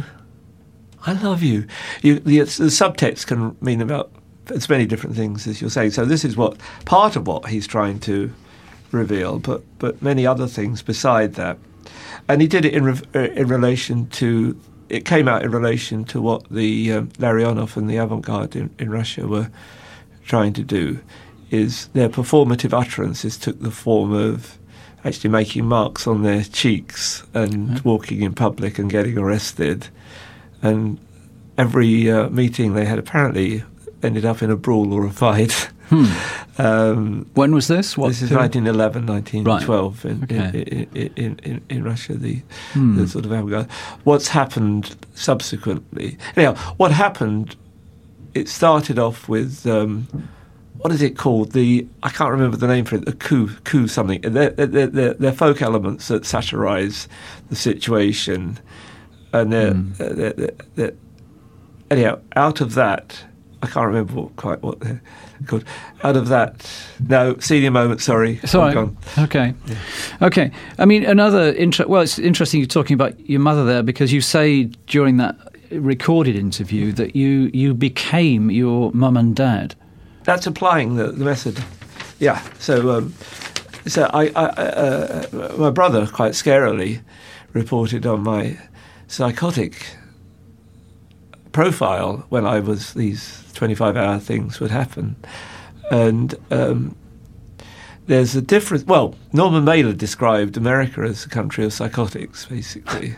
I love you. you the, the subtext can mean about as many different things as you're saying. So this is what part of what he's trying to reveal, but but many other things beside that. And he did it in re- in relation to. It came out in relation to what the um, Larionov and the avant-garde in, in Russia were trying to do. Is their performative utterances took the form of actually making marks on their cheeks and mm-hmm. walking in public and getting arrested. And every uh, meeting they had apparently ended up in a brawl or a fight. Hmm. um, when was this? What this is period? nineteen eleven, nineteen twelve right. in, okay. in, in, in, in, in Russia, the, hmm. the sort of avant-garde. What's happened subsequently? Anyhow, what happened, it started off with, um, what is it called? The I can't remember the name for it, the coup, coup something. They're, they're, they're, they're folk elements that satirise the situation. And they're, mm. they're, they're, they're, anyhow, out of that, I can't remember what, quite what they're called. Out of that, no, senior moment, sorry. Sorry. Gone. Okay. Yeah. Okay. I mean, another, inter- well, it's interesting you're talking about your mother there, because you say during that recorded interview that you, you became your mum and dad. That's applying the, the method. Yeah. So, um, so I, I uh, my brother, quite scarily, reported on my psychotic profile when I was, these twenty-five hour things would happen. And um, there's a difference. Well, Norman Mailer described America as a country of psychotics, basically.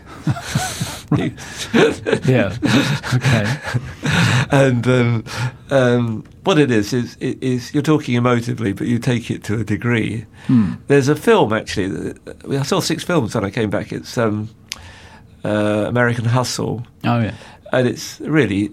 Yeah. Okay. And um, um, what it is, is is you're talking emotively, but you take it to a degree. Hmm. There's a film, actually. That, I saw six films when I came back. It's um, uh, American Hustle. Oh, yeah. And it's really,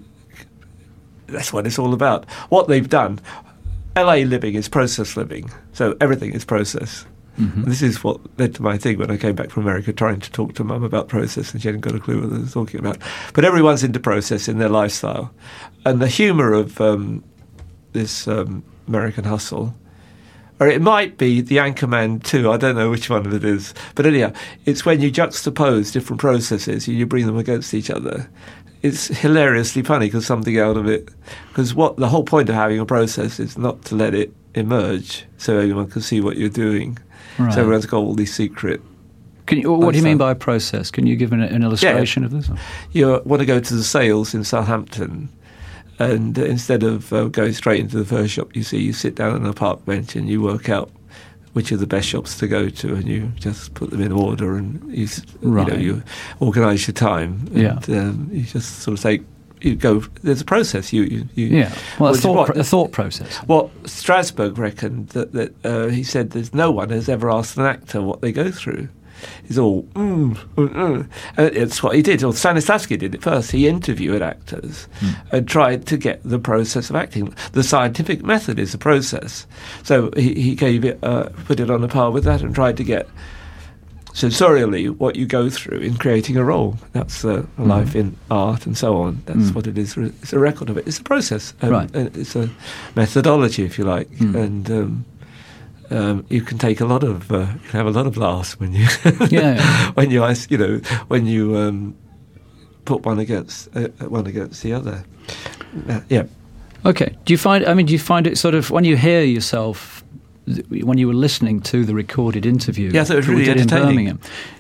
that's what it's all about. What they've done, L A living is process living. So everything is process. Mm-hmm. This is what led to my thing when I came back from America, trying to talk to Mum about process, and she hadn't got a clue what I was talking about. But everyone's into process in their lifestyle. And the humour of um, this um, American Hustle, or it might be the Anchorman too, I don't know which one of it is. But anyhow, it's when you juxtapose different processes and you bring them against each other. It's hilariously funny because something out of it, because what the whole point of having a process is not to let it emerge so everyone can see what you're doing. Right. So everyone's got all these secret. Can you, what do you mean by a process? Can you give an, an illustration yeah. of this? You want to go to the sales in Southampton, and uh, instead of uh, going straight into the first shop you see, you sit down on a park bench and you work out which are the best shops to go to, and you just put them in order, and you, right. you know, you organise your time. And, yeah. um, you just sort of say, you go. There's a process. You, you, you yeah. Well, a thought, what, a thought process. What Strasberg reckoned that, that uh, he said there's no one has ever asked an actor what they go through. He's all, mm, mm, mm. And it's what he did. Or Stanislavski did it first. He interviewed actors mm. and tried to get the process of acting. The scientific method is a process. So he, he gave it, uh, put it on a par with that, and tried to get sensorially what you go through in creating a role. That's uh, mm. life in art and so on. That's mm. what it is. It's a record of it. It's a process. Um, right. It's a methodology, if you like. Mm. And um, um, you can take a lot of, uh, you can have a lot of laughs when you, yeah. when you, you know, when you um, put one against uh, one against the other. Uh, yeah. Okay. Do you find? I mean, do you find it sort of when you hear yourself? When you were listening to the recorded interview, yeah, so it was really in entertaining. Birmingham,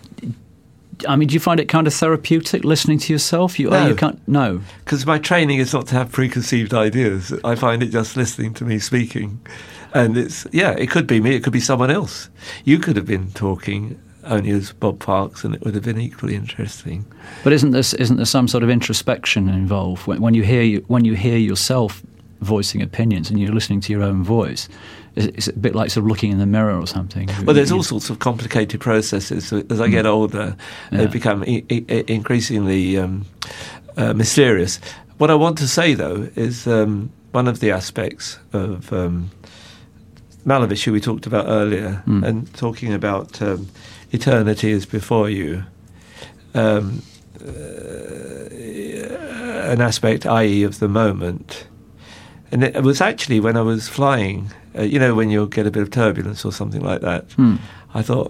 I mean, do you find it kind of therapeutic listening to yourself? You, no, you can't, no, because my training is not to have preconceived ideas. I find it just listening to me speaking, and it's yeah, it could be me, it could be someone else. You could have been talking only as Bob Parks, and it would have been equally interesting. But isn't this isn't there some sort of introspection involved when, when you hear you, when you hear yourself voicing opinions and you're listening to your own voice? It's a bit like sort of looking in the mirror or something. Well, there's all sorts of complicated processes. As I get older, yeah. they become e- e- increasingly um, uh, mysterious. What I want to say, though, is um, one of the aspects of um, Malevich, who we talked about earlier, mm. and talking about um, eternity is before you, um, uh, an aspect, that is of the moment. And it was actually when I was flying, uh, you know, when you get a bit of turbulence or something like that, hmm. I thought,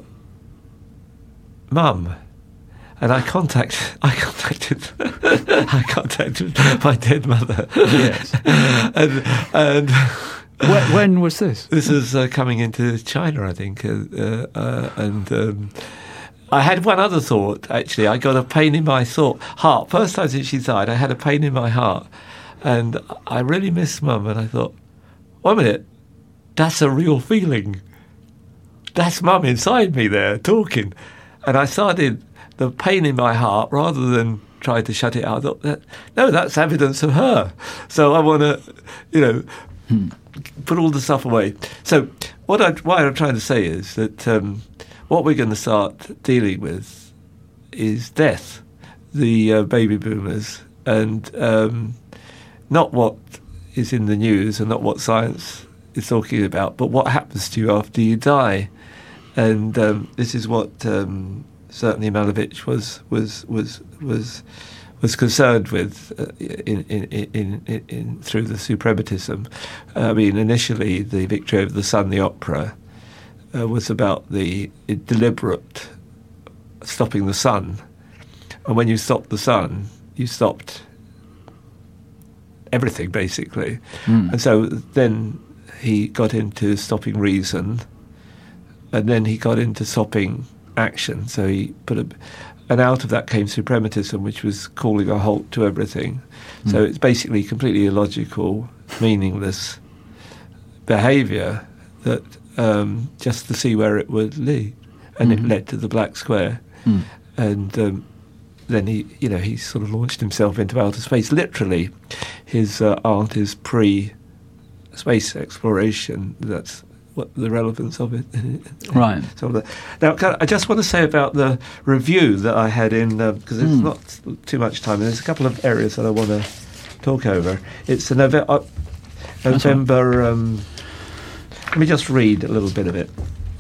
Mum, and I contact, I contacted, I contacted my dead mother. Yes. and and when, when was this? This was uh, coming into China, I think, uh, uh, and. Um, I had one other thought, actually. I got a pain in my thought, heart. First time since she died, I had a pain in my heart. And I really missed Mum, and I thought, wait a minute, that's a real feeling. That's Mum inside me there, talking. And I started, the pain in my heart, rather than try to shut it out, I thought, that, no, that's evidence of her. So I want to, you know, hmm. put all the stuff away. So what, I, what I'm trying to say is that um, what we're going to start dealing with is death, the uh, baby boomers, and... Um, not what is in the news and not what science is talking about, but what happens to you after you die. And um, this is what um, certainly Malevich was was was was was concerned with uh, in, in, in, in, in through the suprematism. I mean, initially, the Victory Over the Sun, the opera, uh, was about the deliberate stopping the sun, and when you stopped the sun, you stopped everything, basically. Mm. And so then he got into stopping reason, and then he got into stopping action. So he put a, and out of that came suprematism, which was calling a halt to everything. Mm. So it's basically completely illogical, meaningless behaviour that um, just to see where it would lead, and mm-hmm. it led to the Black Square, mm. and um, then he, you know, he sort of launched himself into outer space. Literally, his uh, art is pre-space exploration. That's what the relevance of it. Right. So the, now, I just want to say about the review that I had in, because uh, there's mm. not too much time, and there's a couple of areas that I want to talk over. It's a Nove- uh, November. Um, let me just read a little bit of it.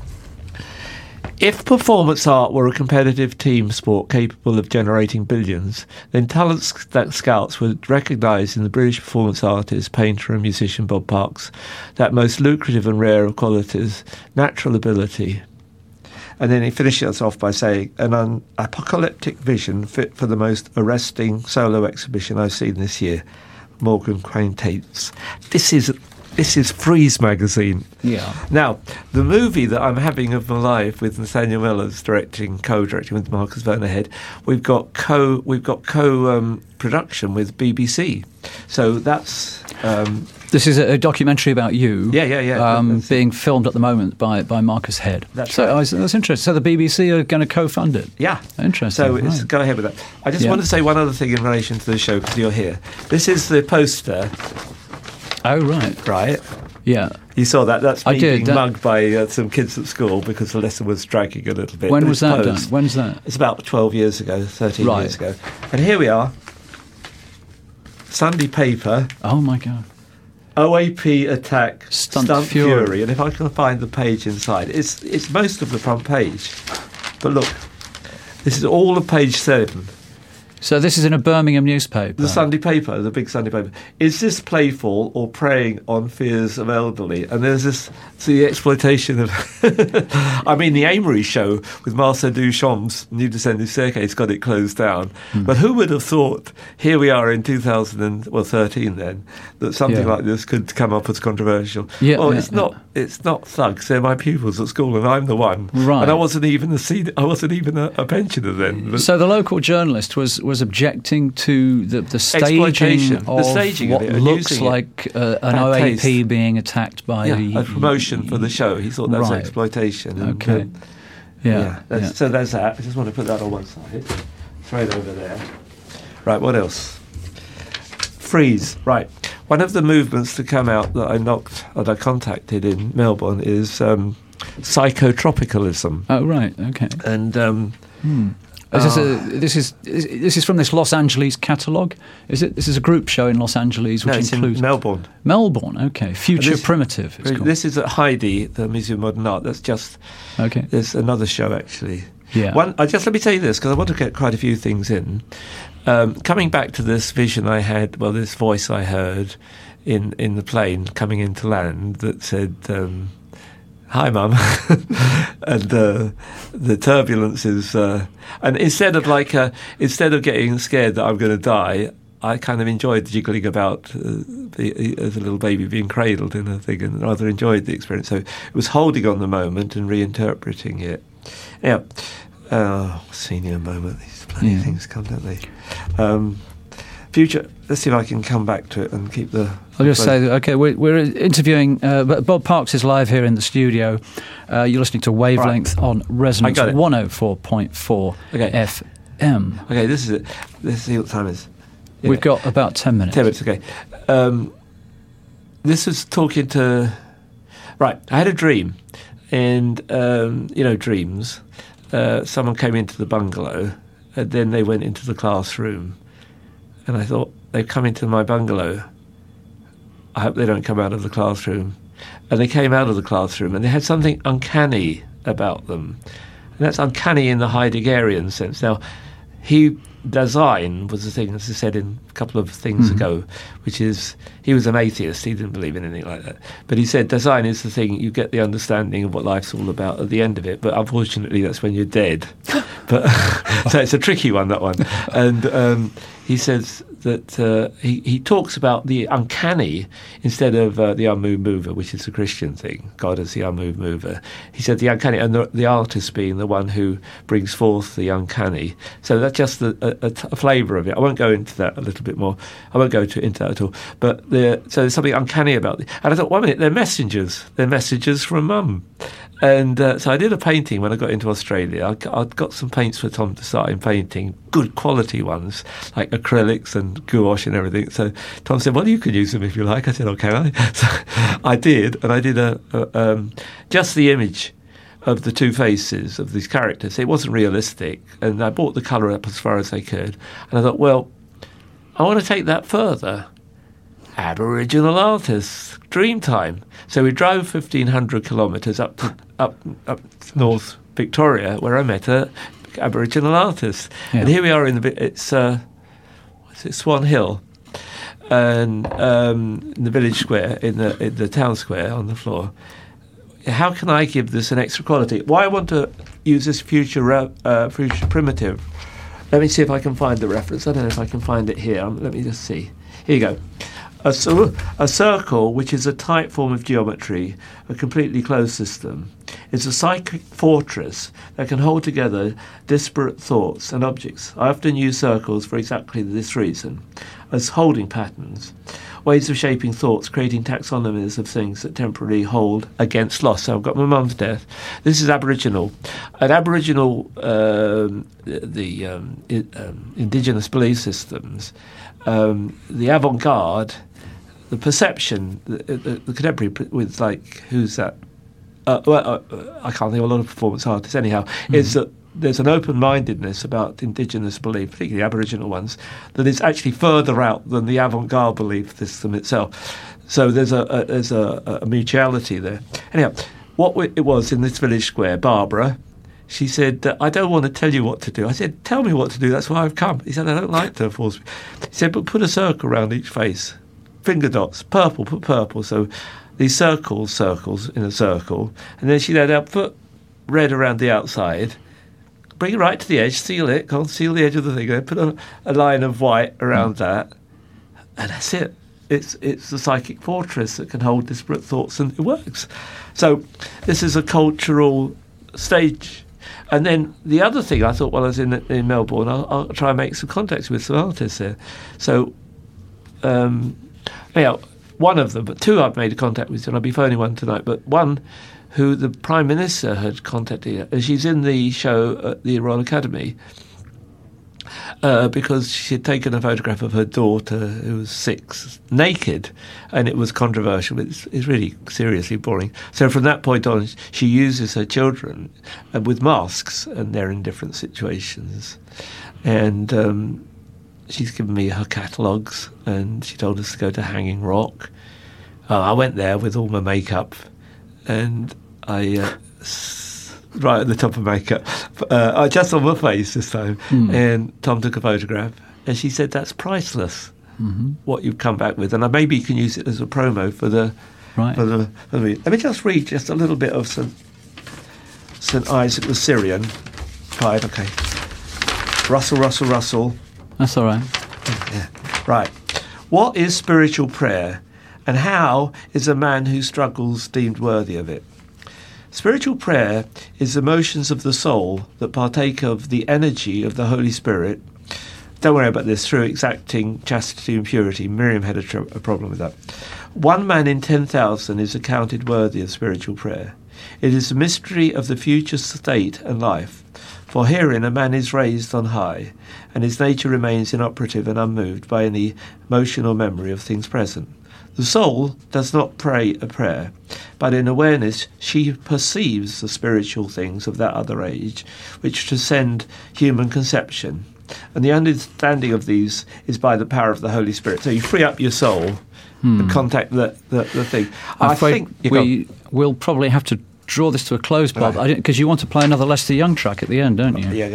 If performance art were a competitive team sport capable of generating billions, then talent sc- scouts would recognise in the British performance artist, painter and musician Bob Parks that most lucrative and rare of qualities, natural ability. And then he finishes off by saying, an un- apocalyptic vision fit for the most arresting solo exhibition I've seen this year, Morgan Quaintates. This is... This is Frieze magazine. Yeah. Now, the movie that I'm having of my life with Nathaniel Mellors directing, co-directing with Marcus Werner Head, we've got co we've got co um, production with B B C. So that's um, this is a, a documentary about you. Yeah, yeah, yeah. Um, being filmed at the moment by, by Marcus Head. That's so right. I was, that's interesting. So the B B C are going to co-fund it. Yeah. Interesting. So right. let's go ahead with that. I just yeah. want to say one other thing in relation to the show because you're here. This is the poster. Oh, right. Right. Yeah. You saw that? That's me I did, being that... mugged by uh, some kids at school because the lesson was dragging a little bit. When but was that posed. done? When's that? It's about twelve years ago, thirteen right. years ago. And here we are. Sunday paper. Oh, my God. O A P attack, Stunt, Stunt Fury. Fury. And if I can find the page inside, it's it's most of the front page. But look, this is all of page seven. So this is in a Birmingham newspaper? The Sunday paper, the big Sunday paper. Is this playful or preying on fears of elderly? And there's this, it's the exploitation of... I mean, the Amory show with Marcel Duchamp's New Descending Staircase got it closed down. Mm. But who would have thought, here we are in two thousand thirteen then, that something yeah. like this could come up as controversial? Yeah, well, yeah, it's yeah. not It's not thugs, they're my pupils at school and I'm the one. Right. And I wasn't even a, senior, I wasn't even a, a pensioner then. But so the local journalist was, was objecting to the, the staging of the staging what of it, looks like uh, an O A P taste. being attacked by yeah, a promotion for the show. He thought that was right. exploitation. And, okay. Um, yeah. yeah, that's, yeah. So there's that. I just want to put that on one side. Throw it over there. Right. What else? Frieze. Right. One of the movements to come out that I knocked, that I contacted in Melbourne is um, psychotropicalism. Oh right. Okay. And. Um, hmm. Is this, a, this is this is from this Los Angeles catalogue. Is it? This is a group show in Los Angeles, which no, it's includes in Melbourne. Melbourne, okay. Future this, Primitive. It's this is at Heidi, the Museum of Modern Art. That's just okay. There's another show actually. Yeah. One. I just let me tell you this because I want to get quite a few things in. Um, coming back to this vision I had, well, this voice I heard in in the plane coming into land that said. Um, Hi, Mum. and uh, the turbulence is... Uh, and instead of like uh, instead of getting scared that I'm going to die, I kind of enjoyed jiggling about uh, the, as a little baby being cradled in a thing and rather enjoyed the experience. So it was holding on the moment and reinterpreting it. Yeah. Oh, senior moment. These bloody yeah. things come, don't they? Um, future... Let's see if I can come back to it and keep the... I'll just say, that, okay, we're, we're interviewing... Uh, Bob Parks is live here in the studio. Uh, you're listening to Wavelength right. on Resonance one oh four point four okay. F M. Okay, this is it. Let's see what time it is. Yeah. We've got about ten minutes. ten minutes, okay. Um, this is talking to... Right, I had a dream. And, um, you know, dreams. Uh, someone came into the bungalow and then they went into the classroom. And I thought, they've come into my bungalow. I hope they don't come out of the classroom. And they came out of the classroom, and they had something uncanny about them. And that's uncanny in the Heideggerian sense. Now, he, Dasein was the thing, as I said in a couple of things mm-hmm. ago, which is, he was an atheist, he didn't believe in anything like that. But he said, Dasein is the thing, you get the understanding of what life's all about at the end of it, but unfortunately that's when you're dead. But so it's a tricky one, that one. And um, he says that uh, he, he talks about the uncanny instead of uh, the unmoved mover, which is a Christian thing. God is the unmoved mover. He said the uncanny, and the, the artist being the one who brings forth the uncanny. So that's just a, a, a flavour of it. I won't go into that a little bit more. I won't go to, into that at all. But the, so there's something uncanny about it. And I thought, one minute, they're messengers. They're messengers from Mum. And uh, so I did a painting when I got into Australia. I, I'd got some paints for Tom to start in painting, good quality ones, like acrylics and gouache and everything. So Tom said, well, you can use them if you like. I said, oh, can I? So I did, and I did a, a um, just the image of the two faces of these characters. It wasn't realistic, and I brought the colour up as far as I could. And I thought, well, I want to take that further. Aboriginal artists, dream time. So we drove fifteen hundred kilometres up to up up North Victoria, where I met a Aboriginal artist. Yeah. And here we are in the it's uh, what's it, Swan Hill, and um, in the village square, in the in the town square on the floor. How can I give this an extra quality? Why I want to use this future uh, future primitive? Let me see if I can find the reference. I don't know if I can find it here. Let me just see. Here you go. A, a circle, which is a tight form of geometry, a completely closed system, is a psychic fortress that can hold together disparate thoughts and objects. I often use circles for exactly this reason, as holding patterns, ways of shaping thoughts, creating taxonomies of things that temporarily hold against loss. So I've got my mum's death. This is Aboriginal. An Aboriginal, um, the um, I, um, indigenous belief systems, um, the avant-garde, the perception, the, the, the contemporary with, like, who's that? Uh, well, uh, I can't think of a lot of performance artists anyhow, mm-hmm. is that there's an open-mindedness about indigenous belief, particularly Aboriginal ones, that is actually further out than the avant-garde belief system itself. So there's a, a there's a, a mutuality there. Anyhow, what we, it was in this village square, Barbara, she said, uh, I don't want to tell you what to do. I said, tell me what to do, that's why I've come. He said, I don't like to force me. He said, but put a circle around each face. Finger dots, purple, put purple. So these circles, circles in a circle. And then she let out, put red around the outside, bring it right to the edge, seal it, can't seal the edge of the thing, then put a, a line of white around mm. that, and that's it. It's it's a psychic fortress that can hold disparate thoughts, and it works. So this is a cultural stage. And then the other thing I thought while I was in in Melbourne, I'll, I'll try and make some contacts with some artists there. So, um, yeah, one of them, but two I've made a contact with, and I'll be phoning one tonight. But one who the Prime Minister had contacted, and she's in the show at the Royal Academy uh, because she had taken a photograph of her daughter, who was six, naked, and it was controversial. It's, it's really seriously boring. So from that point on, she uses her children uh, with masks, and they're in different situations. And um, she's given me her catalogues, and she told us to go to Hanging Rock. Uh, I went there with all my makeup, and I, uh, s- right at the top of makeup, uh, just on my face this time, mm. and Tom took a photograph, and she said, that's priceless, mm-hmm. what you've come back with, and I, maybe you can use it as a promo for the, right. for the, for the... Let me just read just a little bit of St St Isaac the Syrian, five, okay. Russell, Russell, Russell. That's all right. Yeah. Right. What is spiritual prayer, and how is a man who struggles deemed worthy of it? Spiritual prayer is the motions of the soul that partake of the energy of the Holy Spirit. Don't worry about this, through exacting chastity and purity. Miriam had a, tr- a problem with that. One man in ten thousand is accounted worthy of spiritual prayer. It is the mystery of the future state and life. For herein a man is raised on high, and his nature remains inoperative and unmoved by any motion or memory of things present. The soul does not pray a prayer, but in awareness she perceives the spiritual things of that other age, which transcend human conception. And the understanding of these is by the power of the Holy Spirit. So you free up your soul hmm. and contact the, the, the thing. I'm I think we will probably have to draw this to a close, Bob, because right. you want to play another Lester Young track at the end, don't you? Yeah, go.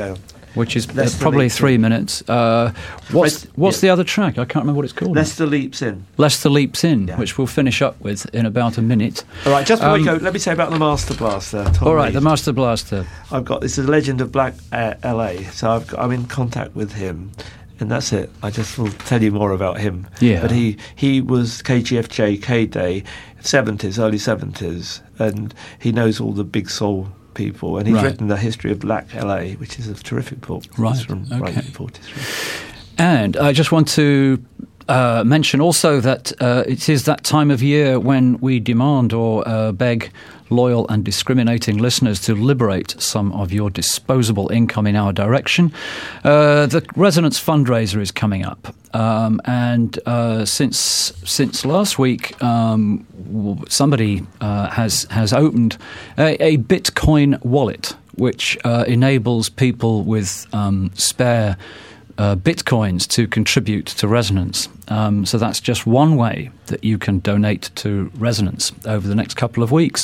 which is uh, Leicester probably Leaps three In. minutes. Uh, what's Rest- what's yeah. the other track? I can't remember what it's called. Leicester Leaps In. Leicester Leaps In, Yeah. which we'll finish up with in about a minute. All right, just before Um, we go, let me say about the Master Blaster. Tom All right, Reed. the Master Blaster. I've got this is a Legend of Black uh, L A, so I've got, I'm in contact with him, and that's it. I just will tell you more about him. Yeah. But he he was K G F J K-Day, seventies, early seventies, and he knows all the big soul people, and he's Right. written the history of Black L A, which is a terrific book. Right, It's from okay. right forty-three. And I just want to uh, mention also that uh, it is that time of year when we demand or uh, beg loyal and discriminating listeners to liberate some of your disposable income in our direction. Uh, the Resonance fundraiser is coming up, um, and uh, since since last week, um, w- somebody uh, has has opened a, a Bitcoin wallet, which uh, enables people with um, spare Uh, bitcoins to contribute to Resonance. Um, so that's just one way that you can donate to Resonance over the next couple of weeks.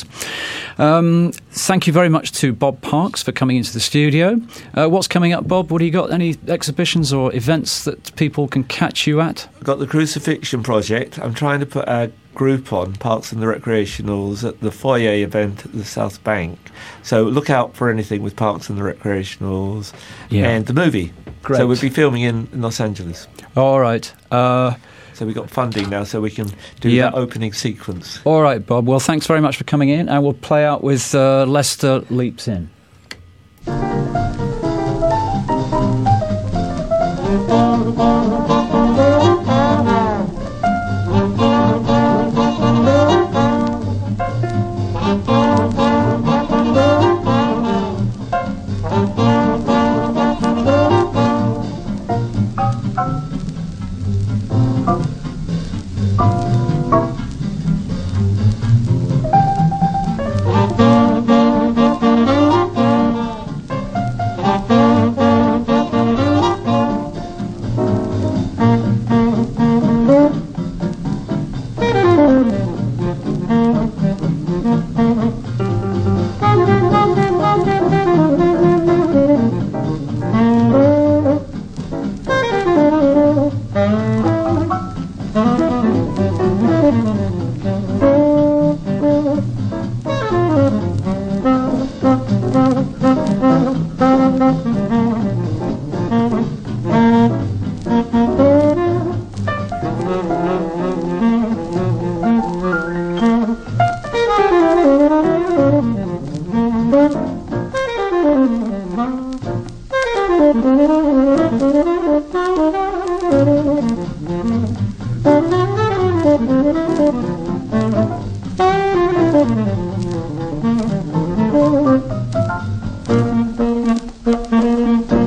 Um, thank you very much to Bob Parks for coming into the studio. Uh, what's coming up, Bob? What do you got? Any exhibitions or events that people can catch you at? I've got the Crucifixion Project. I'm trying to put a group on, Parks and the Recreationals, at the foyer event at the South Bank. So look out for anything with Parks and the Recreationals Yeah. and the movie. Great. So we'll be filming in Los Angeles. All right. Uh, So we've got funding now, so we can do Yeah. that opening sequence. all right, Bob. Well, thanks very much for coming in, and we'll play out with uh, Leicester Leaps In.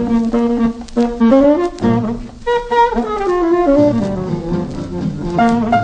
Thank you.